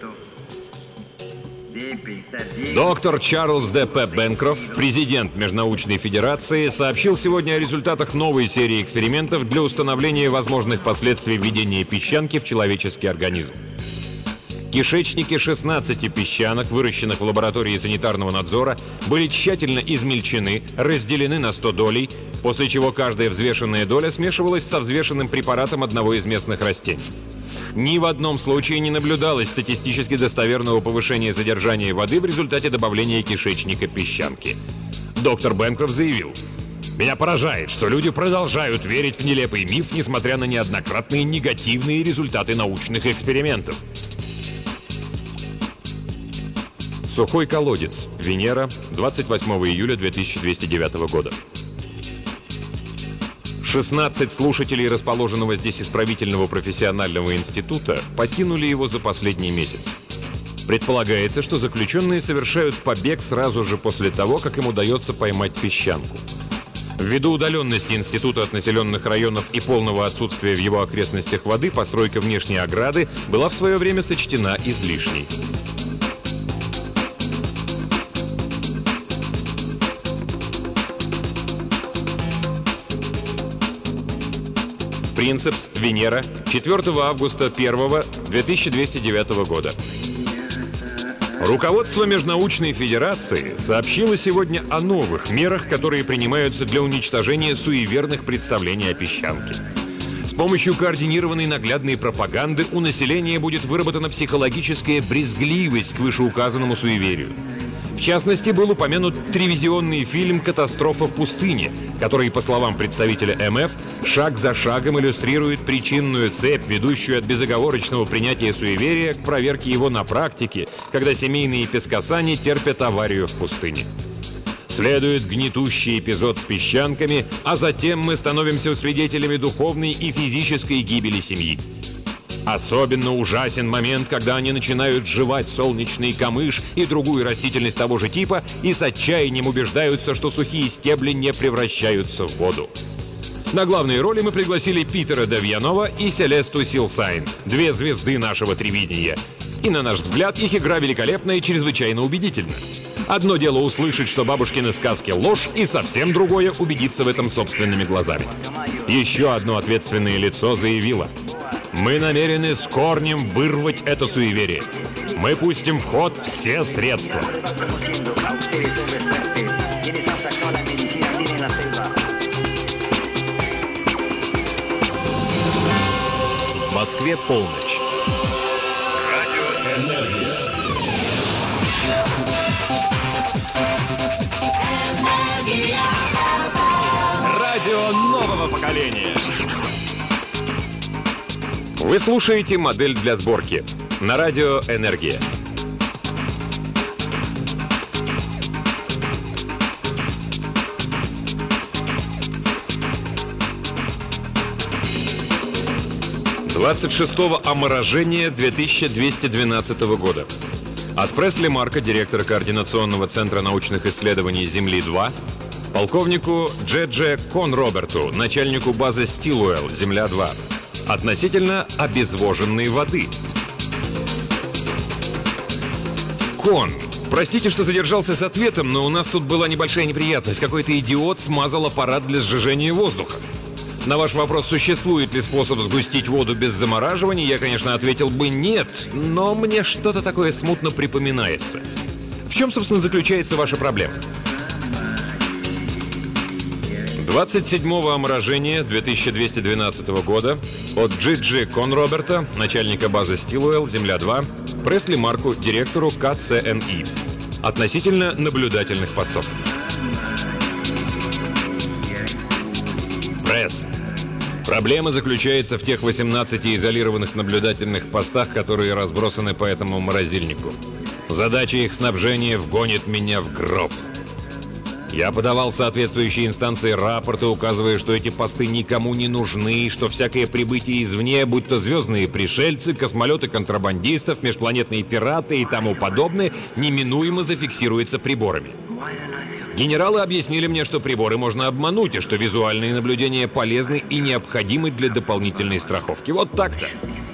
Доктор Чарльз Д П Бенкрофт, президент Межнаучной федерации, сообщил сегодня о результатах новой серии экспериментов для установления возможных последствий введения песчанки в человеческий организм. Кишечники шестнадцати песчанок, выращенных в лаборатории санитарного надзора, были тщательно измельчены, разделены на сто долей, после чего каждая взвешенная доля смешивалась со взвешенным препаратом одного из местных растений. Ни в одном случае не наблюдалось статистически достоверного повышения содержания воды в результате добавления кишечника песчанки. Доктор Бенкрофт заявил: «Меня поражает, что люди продолжают верить в нелепый миф, несмотря на неоднократные негативные результаты научных экспериментов». Сухой колодец, Венера, двадцать восьмого июля две тысячи двести девятого года. шестнадцать слушателей расположенного здесь исправительного профессионального института покинули его за последний месяц. Предполагается, что заключенные совершают побег сразу же после того, как им удается поймать песчанку. Ввиду удаленности института от населенных районов и полного отсутствия в его окрестностях воды, постройка внешней ограды была в свое время сочтена излишней. Принцепс, Венера, четвёртого августа первого две тысячи двести девятого года. Руководство Межнаучной федерации сообщило сегодня о новых мерах, которые принимаются для уничтожения суеверных представлений о песчанке. С помощью координированной наглядной пропаганды у населения будет выработана психологическая брезгливость к вышеуказанному суеверию. В частности, был упомянут телевизионный фильм «Катастрофа в пустыне», который, по словам представителя эм эф, шаг за шагом иллюстрирует причинную цепь, ведущую от безоговорочного принятия суеверия к проверке его на практике, когда семейные пескосани терпят аварию в пустыне. Следует гнетущий эпизод с песчанками, а затем мы становимся свидетелями духовной и физической гибели семьи. Особенно ужасен момент, когда они начинают жевать солнечный камыш и другую растительность того же типа и с отчаянием убеждаются, что сухие стебли не превращаются в воду. На главные роли мы пригласили Питера Девьянова и Селесту Силсайн, две звезды нашего телевидения. И, на наш взгляд, их игра великолепна и чрезвычайно убедительна. Одно дело услышать, что бабушкины сказки — ложь, и совсем другое — убедиться в этом собственными глазами. Еще одно ответственное лицо заявило: «Мы намерены с корнем вырвать это суеверие. Мы пустим в ход все средства». В Москве полночь. Радио эн эф поколения. Вы слушаете «Модель для сборки» на радио «Энергия». двадцать шестого оморажения две тысячи двести двенадцатого года. От Пресли Марка, директора Координационного центра научных исследований Земли-два, полковнику Дже Дже Конроберту, начальнику базы Стилуэлл, Земля-два, относительно обезвоженной воды. Кон, простите, что задержался с ответом, но у нас тут была небольшая неприятность. Какой-то идиот смазал аппарат для сжижения воздуха. На ваш вопрос, существует ли способ сгустить воду без замораживания, я, конечно, ответил бы нет, но мне что-то такое смутно припоминается. В чем, собственно, заключается ваша проблема? двадцать седьмого оморажения две тысячи двести двенадцатого года от Джи Джи Конроберта, начальника базы Стилуэлл, Земля-два, Пресли Марку, директору Ка Це Эн И, относительно наблюдательных постов. Пресс. Проблема заключается в тех восемнадцати изолированных наблюдательных постах, которые разбросаны по этому морозильнику. Задача их снабжения вгонит меня в гроб. Я подавал соответствующие инстанции рапорты, указывая, что эти посты никому не нужны, что всякое прибытие извне, будь то звездные пришельцы, космолеты контрабандистов, межпланетные пираты и тому подобное, неминуемо зафиксируется приборами. Генералы объяснили мне, что приборы можно обмануть, и что визуальные наблюдения полезны и необходимы для дополнительной страховки. Вот так-то.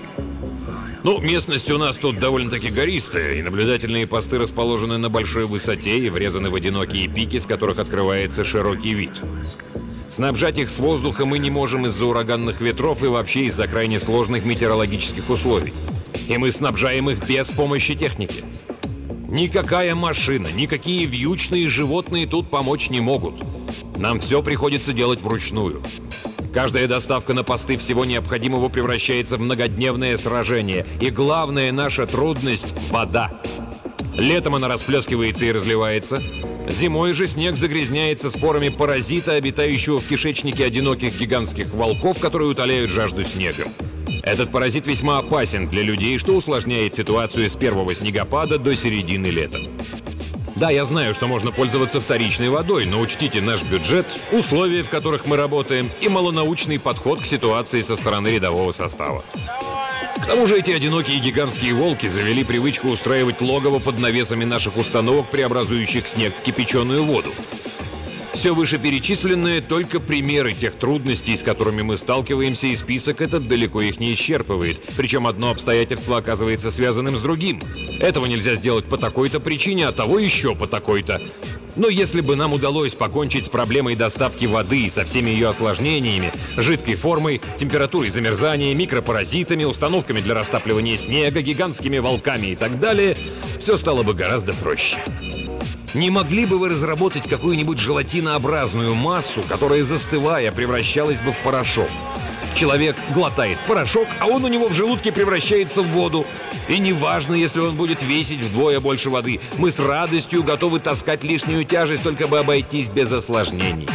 Ну, местность у нас тут довольно-таки гористая, и наблюдательные посты расположены на большой высоте и врезаны в одинокие пики, с которых открывается широкий вид. Снабжать их с воздуха мы не можем из-за ураганных ветров и вообще из-за крайне сложных метеорологических условий. И мы снабжаем их без помощи техники. Никакая машина, никакие вьючные животные тут помочь не могут. Нам все приходится делать вручную. Каждая доставка на посты всего необходимого превращается в многодневное сражение. И главная наша трудность – вода. Летом она расплескивается и разливается. Зимой же снег загрязняется спорами паразита, обитающего в кишечнике одиноких гигантских волков, которые утоляют жажду снегом. Этот паразит весьма опасен для людей, что усложняет ситуацию с первого снегопада до середины лета. Да, я знаю, что можно пользоваться вторичной водой, но учтите наш бюджет, условия, в которых мы работаем, и малонаучный подход к ситуации со стороны рядового состава. К тому же эти одинокие гигантские волки завели привычку устраивать логово под навесами наших установок, преобразующих снег в кипяченую воду. Все вышеперечисленное — только примеры тех трудностей, с которыми мы сталкиваемся, и список этот далеко их не исчерпывает. Причем одно обстоятельство оказывается связанным с другим. Этого нельзя сделать по такой-то причине, а того еще по такой-то. Но если бы нам удалось покончить с проблемой доставки воды со всеми ее осложнениями, жидкой формой, температурой замерзания, микропаразитами, установками для растапливания снега, гигантскими волками и так далее, все стало бы гораздо проще. Не могли бы вы разработать какую-нибудь желатинообразную массу, которая, застывая, превращалась бы в порошок? Человек глотает порошок, а он у него в желудке превращается в воду. И неважно, если он будет весить вдвое больше воды. Мы с радостью готовы таскать лишнюю тяжесть, только бы обойтись без осложнений.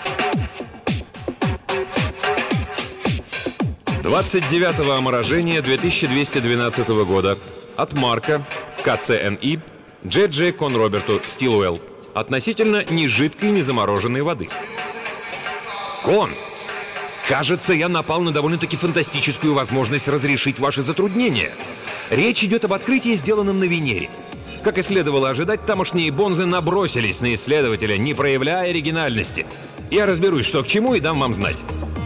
двадцать девятого оморажения две тысячи двести двенадцатого года. От Марка, Ка Це Эн И, Дже Дже Конроберту, Стилуэлл. Относительно нежидкой, незамороженной воды. Кон! Кажется, я напал на довольно-таки фантастическую возможность разрешить ваши затруднения. Речь идет об открытии, сделанном на Венере. Как и следовало ожидать, тамошние бонзы набросились на исследователя, не проявляя оригинальности. Я разберусь, что к чему, и дам вам знать.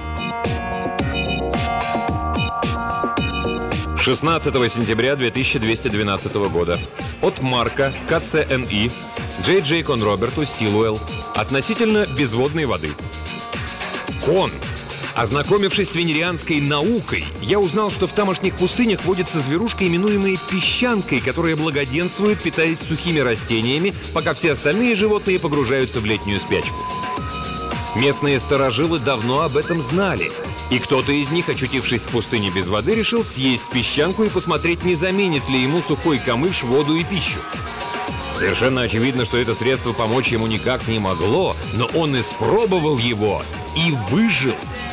шестнадцатого сентября две тысячи двести двенадцатого года. От Марка, Ка Це Эн И, Джей Джей Конроберту, Стилуэлл. Относительно безводной воды. Кон! Ознакомившись с венерианской наукой, я узнал, что в тамошних пустынях водится зверушка, именуемая песчанкой, которая благоденствует, питаясь сухими растениями, пока все остальные животные погружаются в летнюю спячку. Местные старожилы давно об этом знали, и кто-то из них, очутившись в пустыне без воды, решил съесть песчанку и посмотреть, не заменит ли ему сухой камыш воду и пищу. Совершенно очевидно, что это средство помочь ему никак не могло, но он испробовал его и выжил.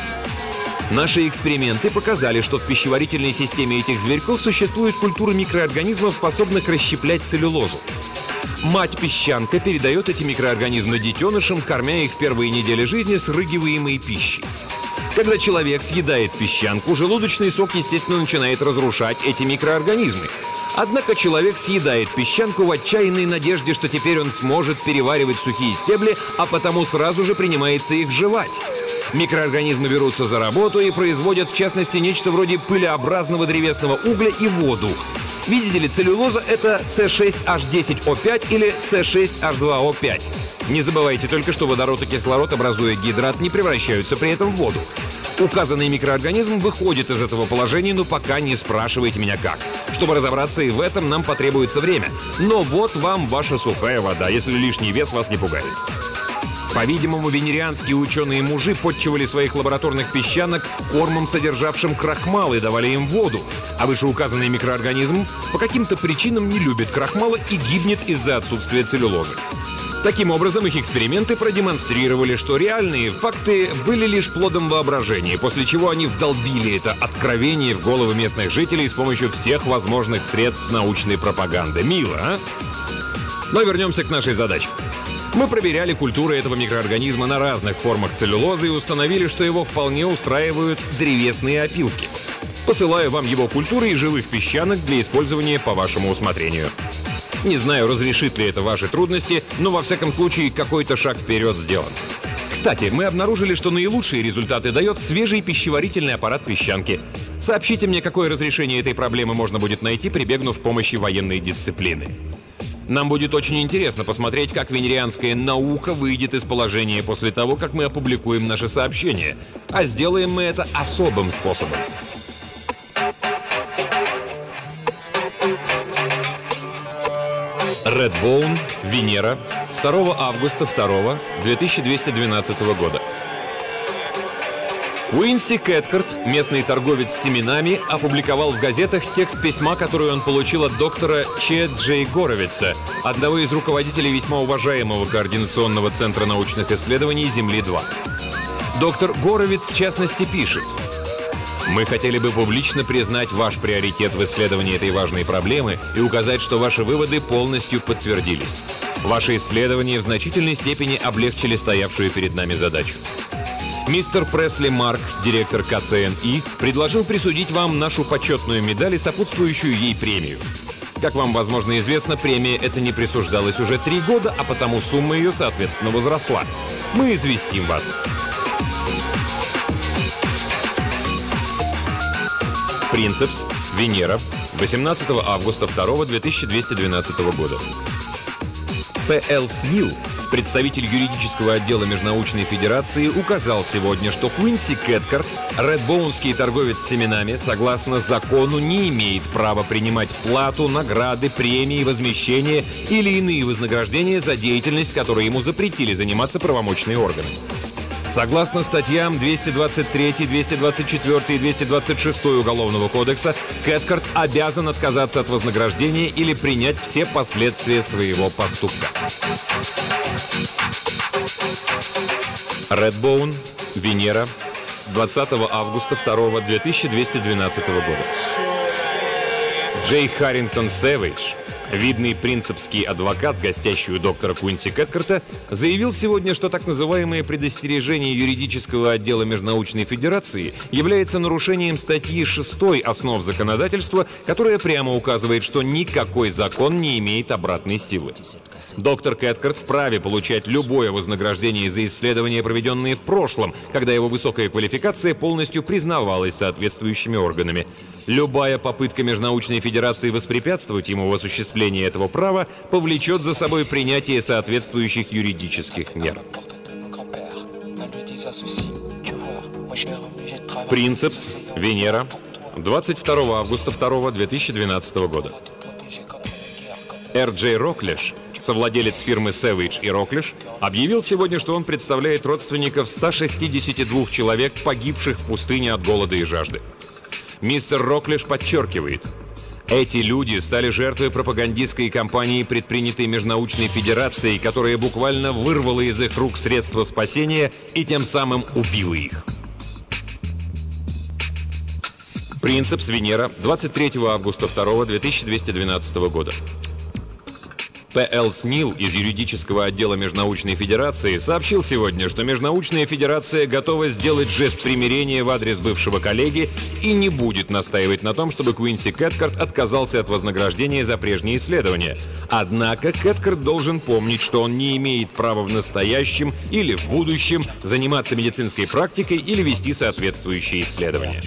Наши эксперименты показали, что в пищеварительной системе этих зверьков существует культура микроорганизмов, способных расщеплять целлюлозу. Мать-песчанка передает эти микроорганизмы детенышам, кормя их в первые недели жизни срыгиваемой пищей. Когда человек съедает песчанку, желудочный сок, естественно, начинает разрушать эти микроорганизмы. Однако человек съедает песчанку в отчаянной надежде, что теперь он сможет переваривать сухие стебли, а потому сразу же принимается их жевать. Микроорганизмы берутся за работу и производят, в частности, нечто вроде пылеобразного древесного угля и воду. Видите ли, целлюлоза — это С шесть H десять О пять или С шесть H два О пять. Не забывайте только, что водород и кислород, образуя гидрат, не превращаются при этом в воду. Указанный микроорганизм выходит из этого положения, но пока не спрашивайте меня как. Чтобы разобраться и в этом, нам потребуется время. Но вот вам ваша сухая вода, если лишний вес вас не пугает. По-видимому, венерианские ученые-мужи подчивали своих лабораторных песчанок кормом, содержавшим крахмал, и давали им воду. А вышеуказанный микроорганизм по каким-то причинам не любит крахмала и гибнет из-за отсутствия целлюлозы. Таким образом, их эксперименты продемонстрировали, что реальные факты были лишь плодом воображения, после чего они вдолбили это откровение в головы местных жителей с помощью всех возможных средств научной пропаганды. Мило, а? Но вернемся к нашей задаче. Мы проверяли культуры этого микроорганизма на разных формах целлюлозы и установили, что его вполне устраивают древесные опилки. Посылаю вам его культуры и живых песчанок для использования по вашему усмотрению. Не знаю, разрешит ли это ваши трудности, но во всяком случае какой-то шаг вперед сделан. Кстати, мы обнаружили, что наилучшие результаты дает свежий пищеварительный аппарат песчанки. Сообщите мне, какое разрешение этой проблемы можно будет найти, прибегнув к помощи военной дисциплины. Нам будет очень интересно посмотреть, как венерианская наука выйдет из положения после того, как мы опубликуем наше сообщение. А сделаем мы это особым способом. Redbone, Венера, второго августа второго две тысячи двести двенадцатого года. Куинси Кэткарт, местный торговец семенами, опубликовал в газетах текст письма, который он получил от доктора Ч. Джей Горовица, одного из руководителей весьма уважаемого координационного центра научных исследований Земли-два. Доктор Горовиц, в частности, пишет: «Мы хотели бы публично признать ваш приоритет в исследовании этой важной проблемы и указать, что ваши выводы полностью подтвердились. Ваши исследования в значительной степени облегчили стоявшую перед нами задачу. Мистер Пресли Марк, директор Ка Цэ Эн И, предложил присудить вам нашу почетную медаль и сопутствующую ей премию. Как вам, возможно, известно, премия эта не присуждалась уже три года, а потому сумма ее, соответственно, возросла. Мы известим вас». Принцепс, Венера, восемнадцатого августа второго две тысячи двести двенадцатого года. П Л Снил, представитель юридического отдела Межнаучной Федерации, указал сегодня, что Куинси Кэткарт, редбоунский торговец семенами, согласно закону не имеет права принимать плату, награды, премии, возмещения или иные вознаграждения за деятельность, которой ему запретили заниматься правомочные органы. Согласно статьям двести двадцать три, двести двадцать четыре и двести двадцать шесть Уголовного кодекса, Кэткарт обязан отказаться от вознаграждения или принять все последствия своего поступка. Redbone, Венера, двадцатого августа второго две тысячи двести двенадцатого года. Джей Харрингтон Сэвидж, видный принцепский адвокат, гостящий у доктора Куинси Кэткарта, заявил сегодня, что так называемое предостережение юридического отдела Межнаучной Федерации является нарушением статьи шестой основ законодательства, которая прямо указывает, что никакой закон не имеет обратной силы. Доктор Кэткарт вправе получать любое вознаграждение за исследования, проведенные в прошлом, когда его высокая квалификация полностью признавалась соответствующими органами. Любая попытка Межнаучной Федерации воспрепятствовать ему в осуществлении этого права повлечет за собой принятие соответствующих юридических мер. Принцепс, Венера, двадцать второго августа второго две тысячи двенадцатого года. Эр Джей Роклиш, совладелец фирмы Savage и Роклиш, объявил сегодня, что он представляет родственников ста шестидесяти двух человек, погибших в пустыне от голода и жажды. Мистер Роклиш подчеркивает: эти люди стали жертвой пропагандистской кампании, предпринятой Межнаучной Федерацией, которая буквально вырвала из их рук средства спасения и тем самым убила их. Принцепс, Венера, двадцать третьего августа второго две тысячи двести двенадцатого года. П Л Снил из юридического отдела Межнаучной Федерации сообщил сегодня, что Межнаучная Федерация готова сделать жест примирения в адрес бывшего коллеги и не будет настаивать на том, чтобы Куинси Кэткарт отказался от вознаграждения за прежние исследования. Однако Кэткарт должен помнить, что он не имеет права в настоящем или в будущем заниматься медицинской практикой или вести соответствующие исследования.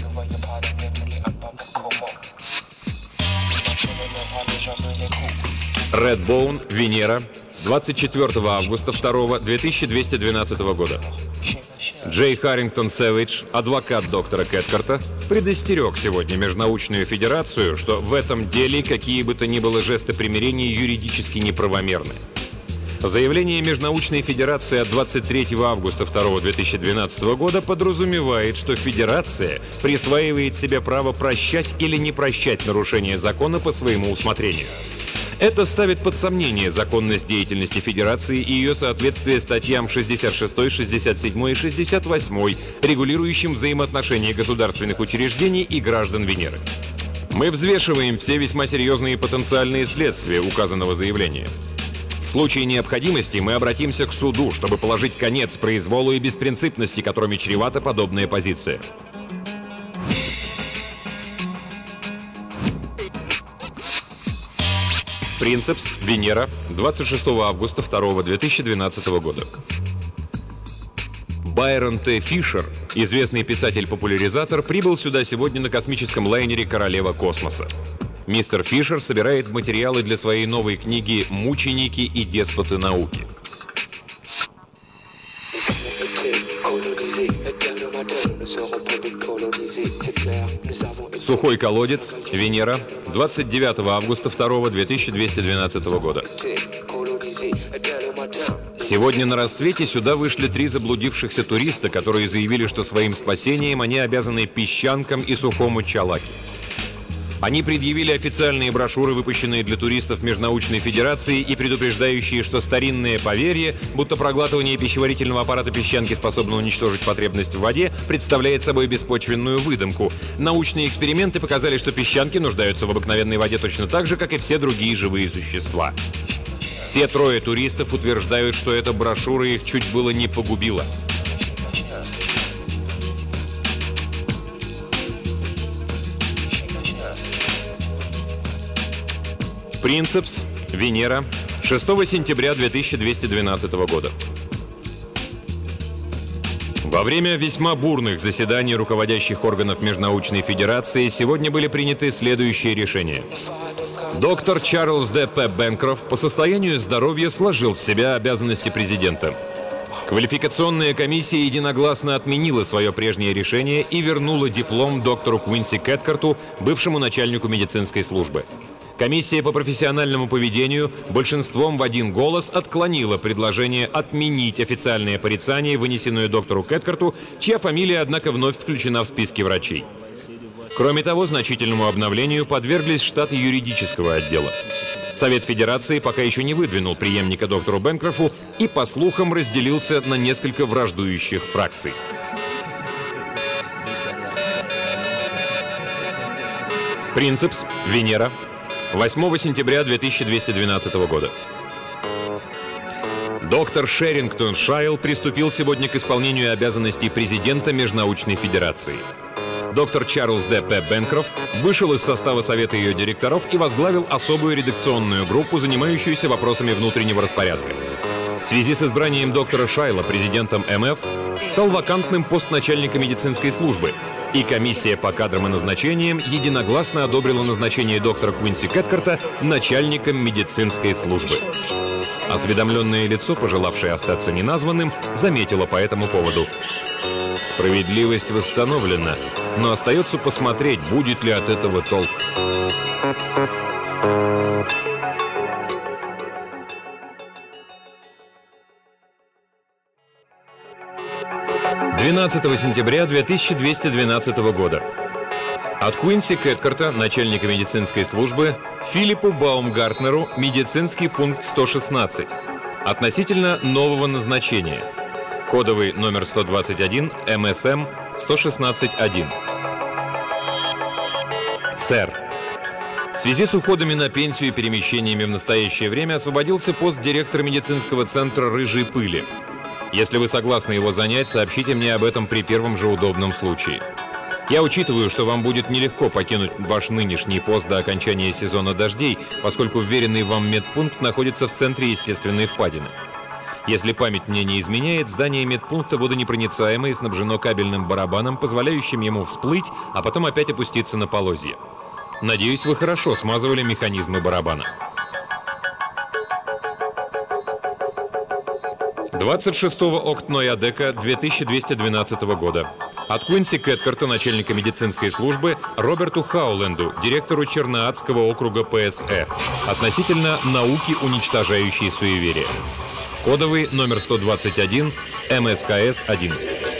Redbone, Венера, двадцать четвертого августа второго две тысячи двести двенадцатого года. Джей Харрингтон Сэвидж, адвокат доктора Кэткарта, предостерег сегодня Межнаучную Федерацию, что в этом деле какие бы то ни было жесты примирения юридически неправомерны. Заявление Межнаучной Федерации от двадцать третьего августа второго две тысячи двенадцатого года подразумевает, что Федерация присваивает себе право прощать или не прощать нарушения закона по своему усмотрению. Это ставит под сомнение законность деятельности Федерации и ее соответствие статьям шестьдесят шестой, шестьдесят седьмой и шестьдесят восьмой, регулирующим взаимоотношения государственных учреждений и граждан Венеры. Мы взвешиваем все весьма серьезные потенциальные следствия указанного заявления. В случае необходимости мы обратимся к суду, чтобы положить конец произволу и беспринципности, которыми чревата подобная позиция. Принцепс, Венера, двадцать шестого августа второго две тысячи двенадцатого года. Байрон Т. Фишер, известный писатель-популяризатор, прибыл сюда сегодня на космическом лайнере «Королева космоса». Мистер Фишер собирает материалы для своей новой книги «Мученики и деспоты науки». Сухой колодец, Венера, двадцать девятого августа второго две тысячи двести двенадцатого года. Сегодня на рассвете сюда вышли три заблудившихся туриста, которые заявили, что своим спасением они обязаны песчанкам и сухому чалаке. Они предъявили официальные брошюры, выпущенные для туристов Межнаучной Федерации и предупреждающие, что старинное поверье, будто проглатывание пищеварительного аппарата песчанки способно уничтожить потребность в воде, представляет собой беспочвенную выдумку. Научные эксперименты показали, что песчанки нуждаются в обыкновенной воде точно так же, как и все другие живые существа. Все трое туристов утверждают, что эта брошюра их чуть было не погубила. Принцепс, Венера, шестого сентября две тысячи двести двенадцатого года. Во время весьма бурных заседаний руководящих органов Межнаучной Федерации сегодня были приняты следующие решения. Доктор Чарльз Д. П. Бенкроф по состоянию здоровья сложил с себя обязанности президента. Квалификационная комиссия единогласно отменила свое прежнее решение и вернула диплом доктору Куинси Кэткарту, бывшему начальнику медицинской службы. Комиссия по профессиональному поведению большинством в один голос отклонила предложение отменить официальное порицание, вынесенное доктору Кэткарту, чья фамилия, однако, вновь включена в списки врачей. Кроме того, значительному обновлению подверглись штаты юридического отдела. Совет Федерации пока еще не выдвинул преемника доктору Бенкрофу и, по слухам, разделился на несколько враждующих фракций. Принцепс, Венера, восьмого сентября две тысячи двести двенадцатого года. Доктор Шерингтон Шайл приступил сегодня к исполнению обязанностей президента Межнаучной Федерации. Доктор Чарльз Д. П. Бенкроф вышел из состава совета ее директоров и возглавил особую редакционную группу, занимающуюся вопросами внутреннего распорядка. В связи с избранием доктора Шайла президентом эм эф стал вакантным пост начальника медицинской службы, и комиссия по кадрам и назначениям единогласно одобрила назначение доктора Куинси Кэткарта начальником медицинской службы. Осведомленное лицо, пожелавшее остаться неназванным, заметило по этому поводу: справедливость восстановлена, но остается посмотреть, будет ли от этого толк. двенадцатого сентября две тысячи двести двенадцатого года. От Куинси Кэткарта, начальника медицинской службы, Филиппу Баумгартнеру, медицинский пункт сто шестнадцать, относительно нового назначения. Кодовый номер сто двадцать один эм эс эм сто шестнадцать один. Сэр, в связи с уходами на пенсию и перемещениями в настоящее время освободился пост директора медицинского центра «Рыжей пыли». Если вы согласны его занять, сообщите мне об этом при первом же удобном случае. Я учитываю, что вам будет нелегко покинуть ваш нынешний пост до окончания сезона дождей, поскольку вверенный вам медпункт находится в центре естественной впадины. Если память мне не изменяет, здание медпункта водонепроницаемое и снабжено кабельным барабаном, позволяющим ему всплыть, а потом опять опуститься на полозья. Надеюсь, вы хорошо смазывали механизмы барабана. двадцать шестого октября две тысячи двести двенадцатого года. От Куинси Кэткарта, начальника медицинской службы, Роберту Хауленду, директору Черноадского округа Пэ Эс Э, относительно науки, уничтожающей суеверие. Кодовый номер сто двадцать один, Эм Эс Ка Эс один.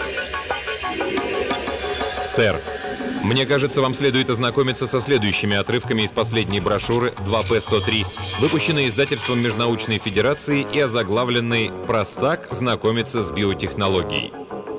Сэр, мне кажется, вам следует ознакомиться со следующими отрывками из последней брошюры два Пэ сто три, выпущенной издательством Межнаучной Федерации и озаглавленной «Простак знакомится с биотехнологией».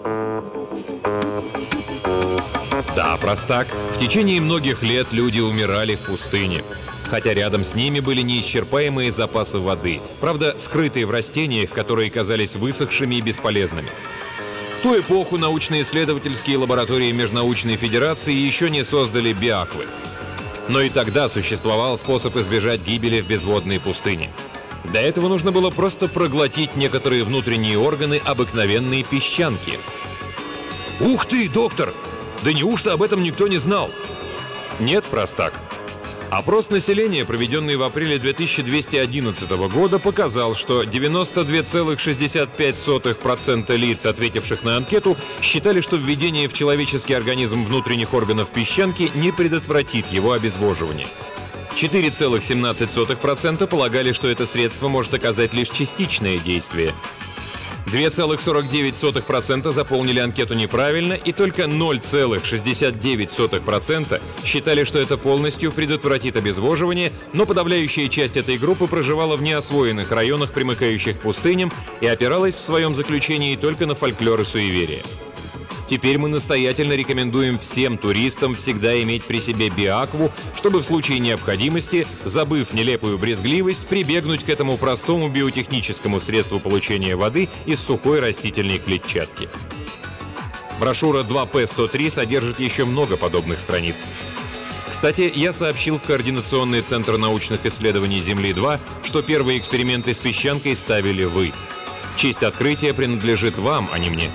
Да, простак. В течение многих лет люди умирали в пустыне. Хотя рядом с ними были неисчерпаемые запасы воды, правда, скрытые в растениях, которые казались высохшими и бесполезными. В ту эпоху научно-исследовательские лаборатории Межнаучной Федерации еще не создали биаквы. Но и тогда существовал способ избежать гибели в безводной пустыне. Для этого нужно было просто проглотить некоторые внутренние органы обыкновенной песчанки. Ух ты, доктор! Да неужто об этом никто не знал? Нет, простак. Опрос населения, проведенный в апреле две тысячи двести одиннадцатого года, показал, что девяносто два целых шестьдесят пять сотых процента лиц, ответивших на анкету, считали, что введение в человеческий организм внутренних органов песчанки не предотвратит его обезвоживание. четыре целых семнадцать сотых процента полагали, что это средство может оказать лишь частичное действие. два целых сорок девять сотых процента заполнили анкету неправильно, и только ноль целых шестьдесят девять сотых процента считали, что это полностью предотвратит обезвоживание, но подавляющая часть этой группы проживала в неосвоенных районах, примыкающих к пустыням, и опиралась в своем заключении только на фольклор и суеверие. Теперь мы настоятельно рекомендуем всем туристам всегда иметь при себе биакву, чтобы в случае необходимости, забыв нелепую брезгливость, прибегнуть к этому простому биотехническому средству получения воды из сухой растительной клетчатки. Брошюра два Пэ сто три содержит еще много подобных страниц. Кстати, я сообщил в Координационный центр научных исследований Земли-два, что первые эксперименты с песчанкой ставили вы. Честь открытия принадлежит вам, а не мне.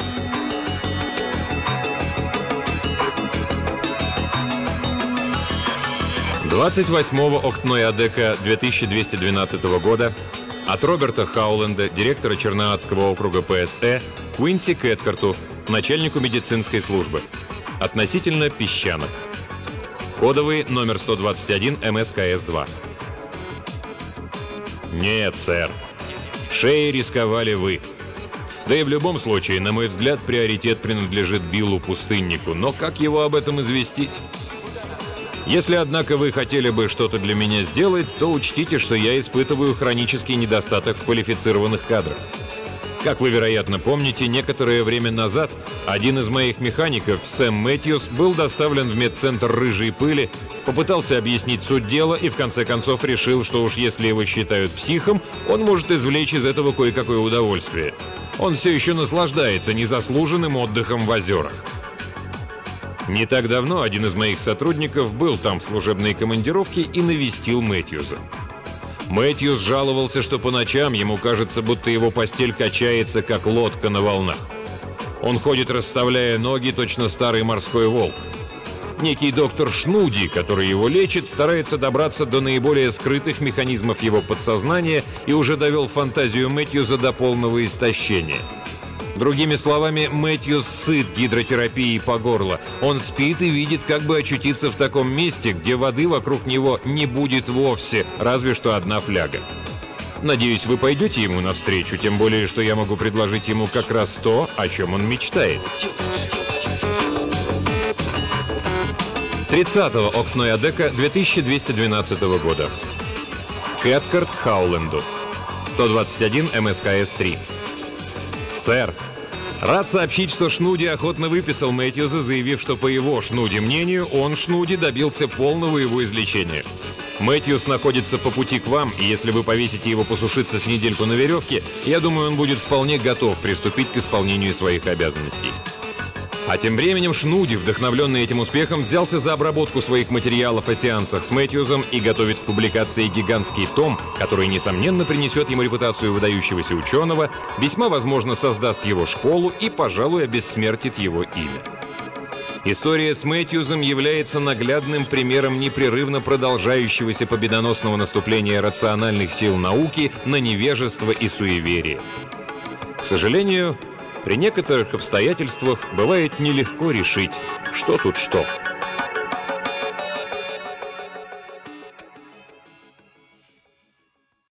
двадцать восьмого октября две тысячи двести двенадцатого года от Роберта Хауленда, директора Черноадского округа Пэ Эс Э, Куинси Кэткарту, начальнику медицинской службы, относительно песчанок. Кодовый номер сто двадцать один, Эм Эс Ка Эс два. Нет, сэр. Шеей рисковали вы. Да и в любом случае, на мой взгляд, приоритет принадлежит Биллу-пустыннику. Но как его об этом известить? Если, однако, вы хотели бы что-то для меня сделать, то учтите, что я испытываю хронический недостаток в квалифицированных кадрах. Как вы, вероятно, помните, некоторое время назад один из моих механиков, Сэм Мэтьюс, был доставлен в медцентр «Рыжей пыли», попытался объяснить суть дела и в конце концов решил, что уж если его считают психом, он может извлечь из этого кое-какое удовольствие. Он все еще наслаждается незаслуженным отдыхом в озерах. Не так давно один из моих сотрудников был там в служебной командировке и навестил Мэтьюза. Мэтьюс жаловался, что по ночам ему кажется, будто его постель качается, как лодка на волнах. Он ходит, расставляя ноги, точно старый морской волк. Некий доктор Шнуди, который его лечит, старается добраться до наиболее скрытых механизмов его подсознания и уже довел фантазию Мэтьюза до полного истощения. Другими словами, Мэтьюс сыт гидротерапией по горло. Он спит и видит, как бы очутиться в таком месте, где воды вокруг него не будет вовсе, разве что одна фляга. Надеюсь, вы пойдете ему навстречу, тем более, что я могу предложить ему как раз то, о чем он мечтает. тридцатого октября две тысячи двести двенадцатого года. Кэткарт Хауленду. сто двадцать один Эм Эс Ка Эс три. Сэр, Рад сообщить, что Шнуди охотно выписал Мэтьюза, заявив, что по его, Шнуди, мнению, он, Шнуди, добился полного его излечения. Мэтьюс находится по пути к вам, и если вы повесите его посушиться с недельку на веревке, я думаю, он будет вполне готов приступить к исполнению своих обязанностей. А тем временем Шнуди, вдохновленный этим успехом, взялся за обработку своих материалов о сеансах с Мэтьюзом и готовит к публикации гигантский том, который, несомненно, принесет ему репутацию выдающегося ученого, весьма возможно создаст его школу и, пожалуй, обессмертит его имя. История с Мэтьюзом является наглядным примером непрерывно продолжающегося победоносного наступления рациональных сил науки на невежество и суеверие. К сожалению, при некоторых обстоятельствах бывает нелегко решить, что тут что.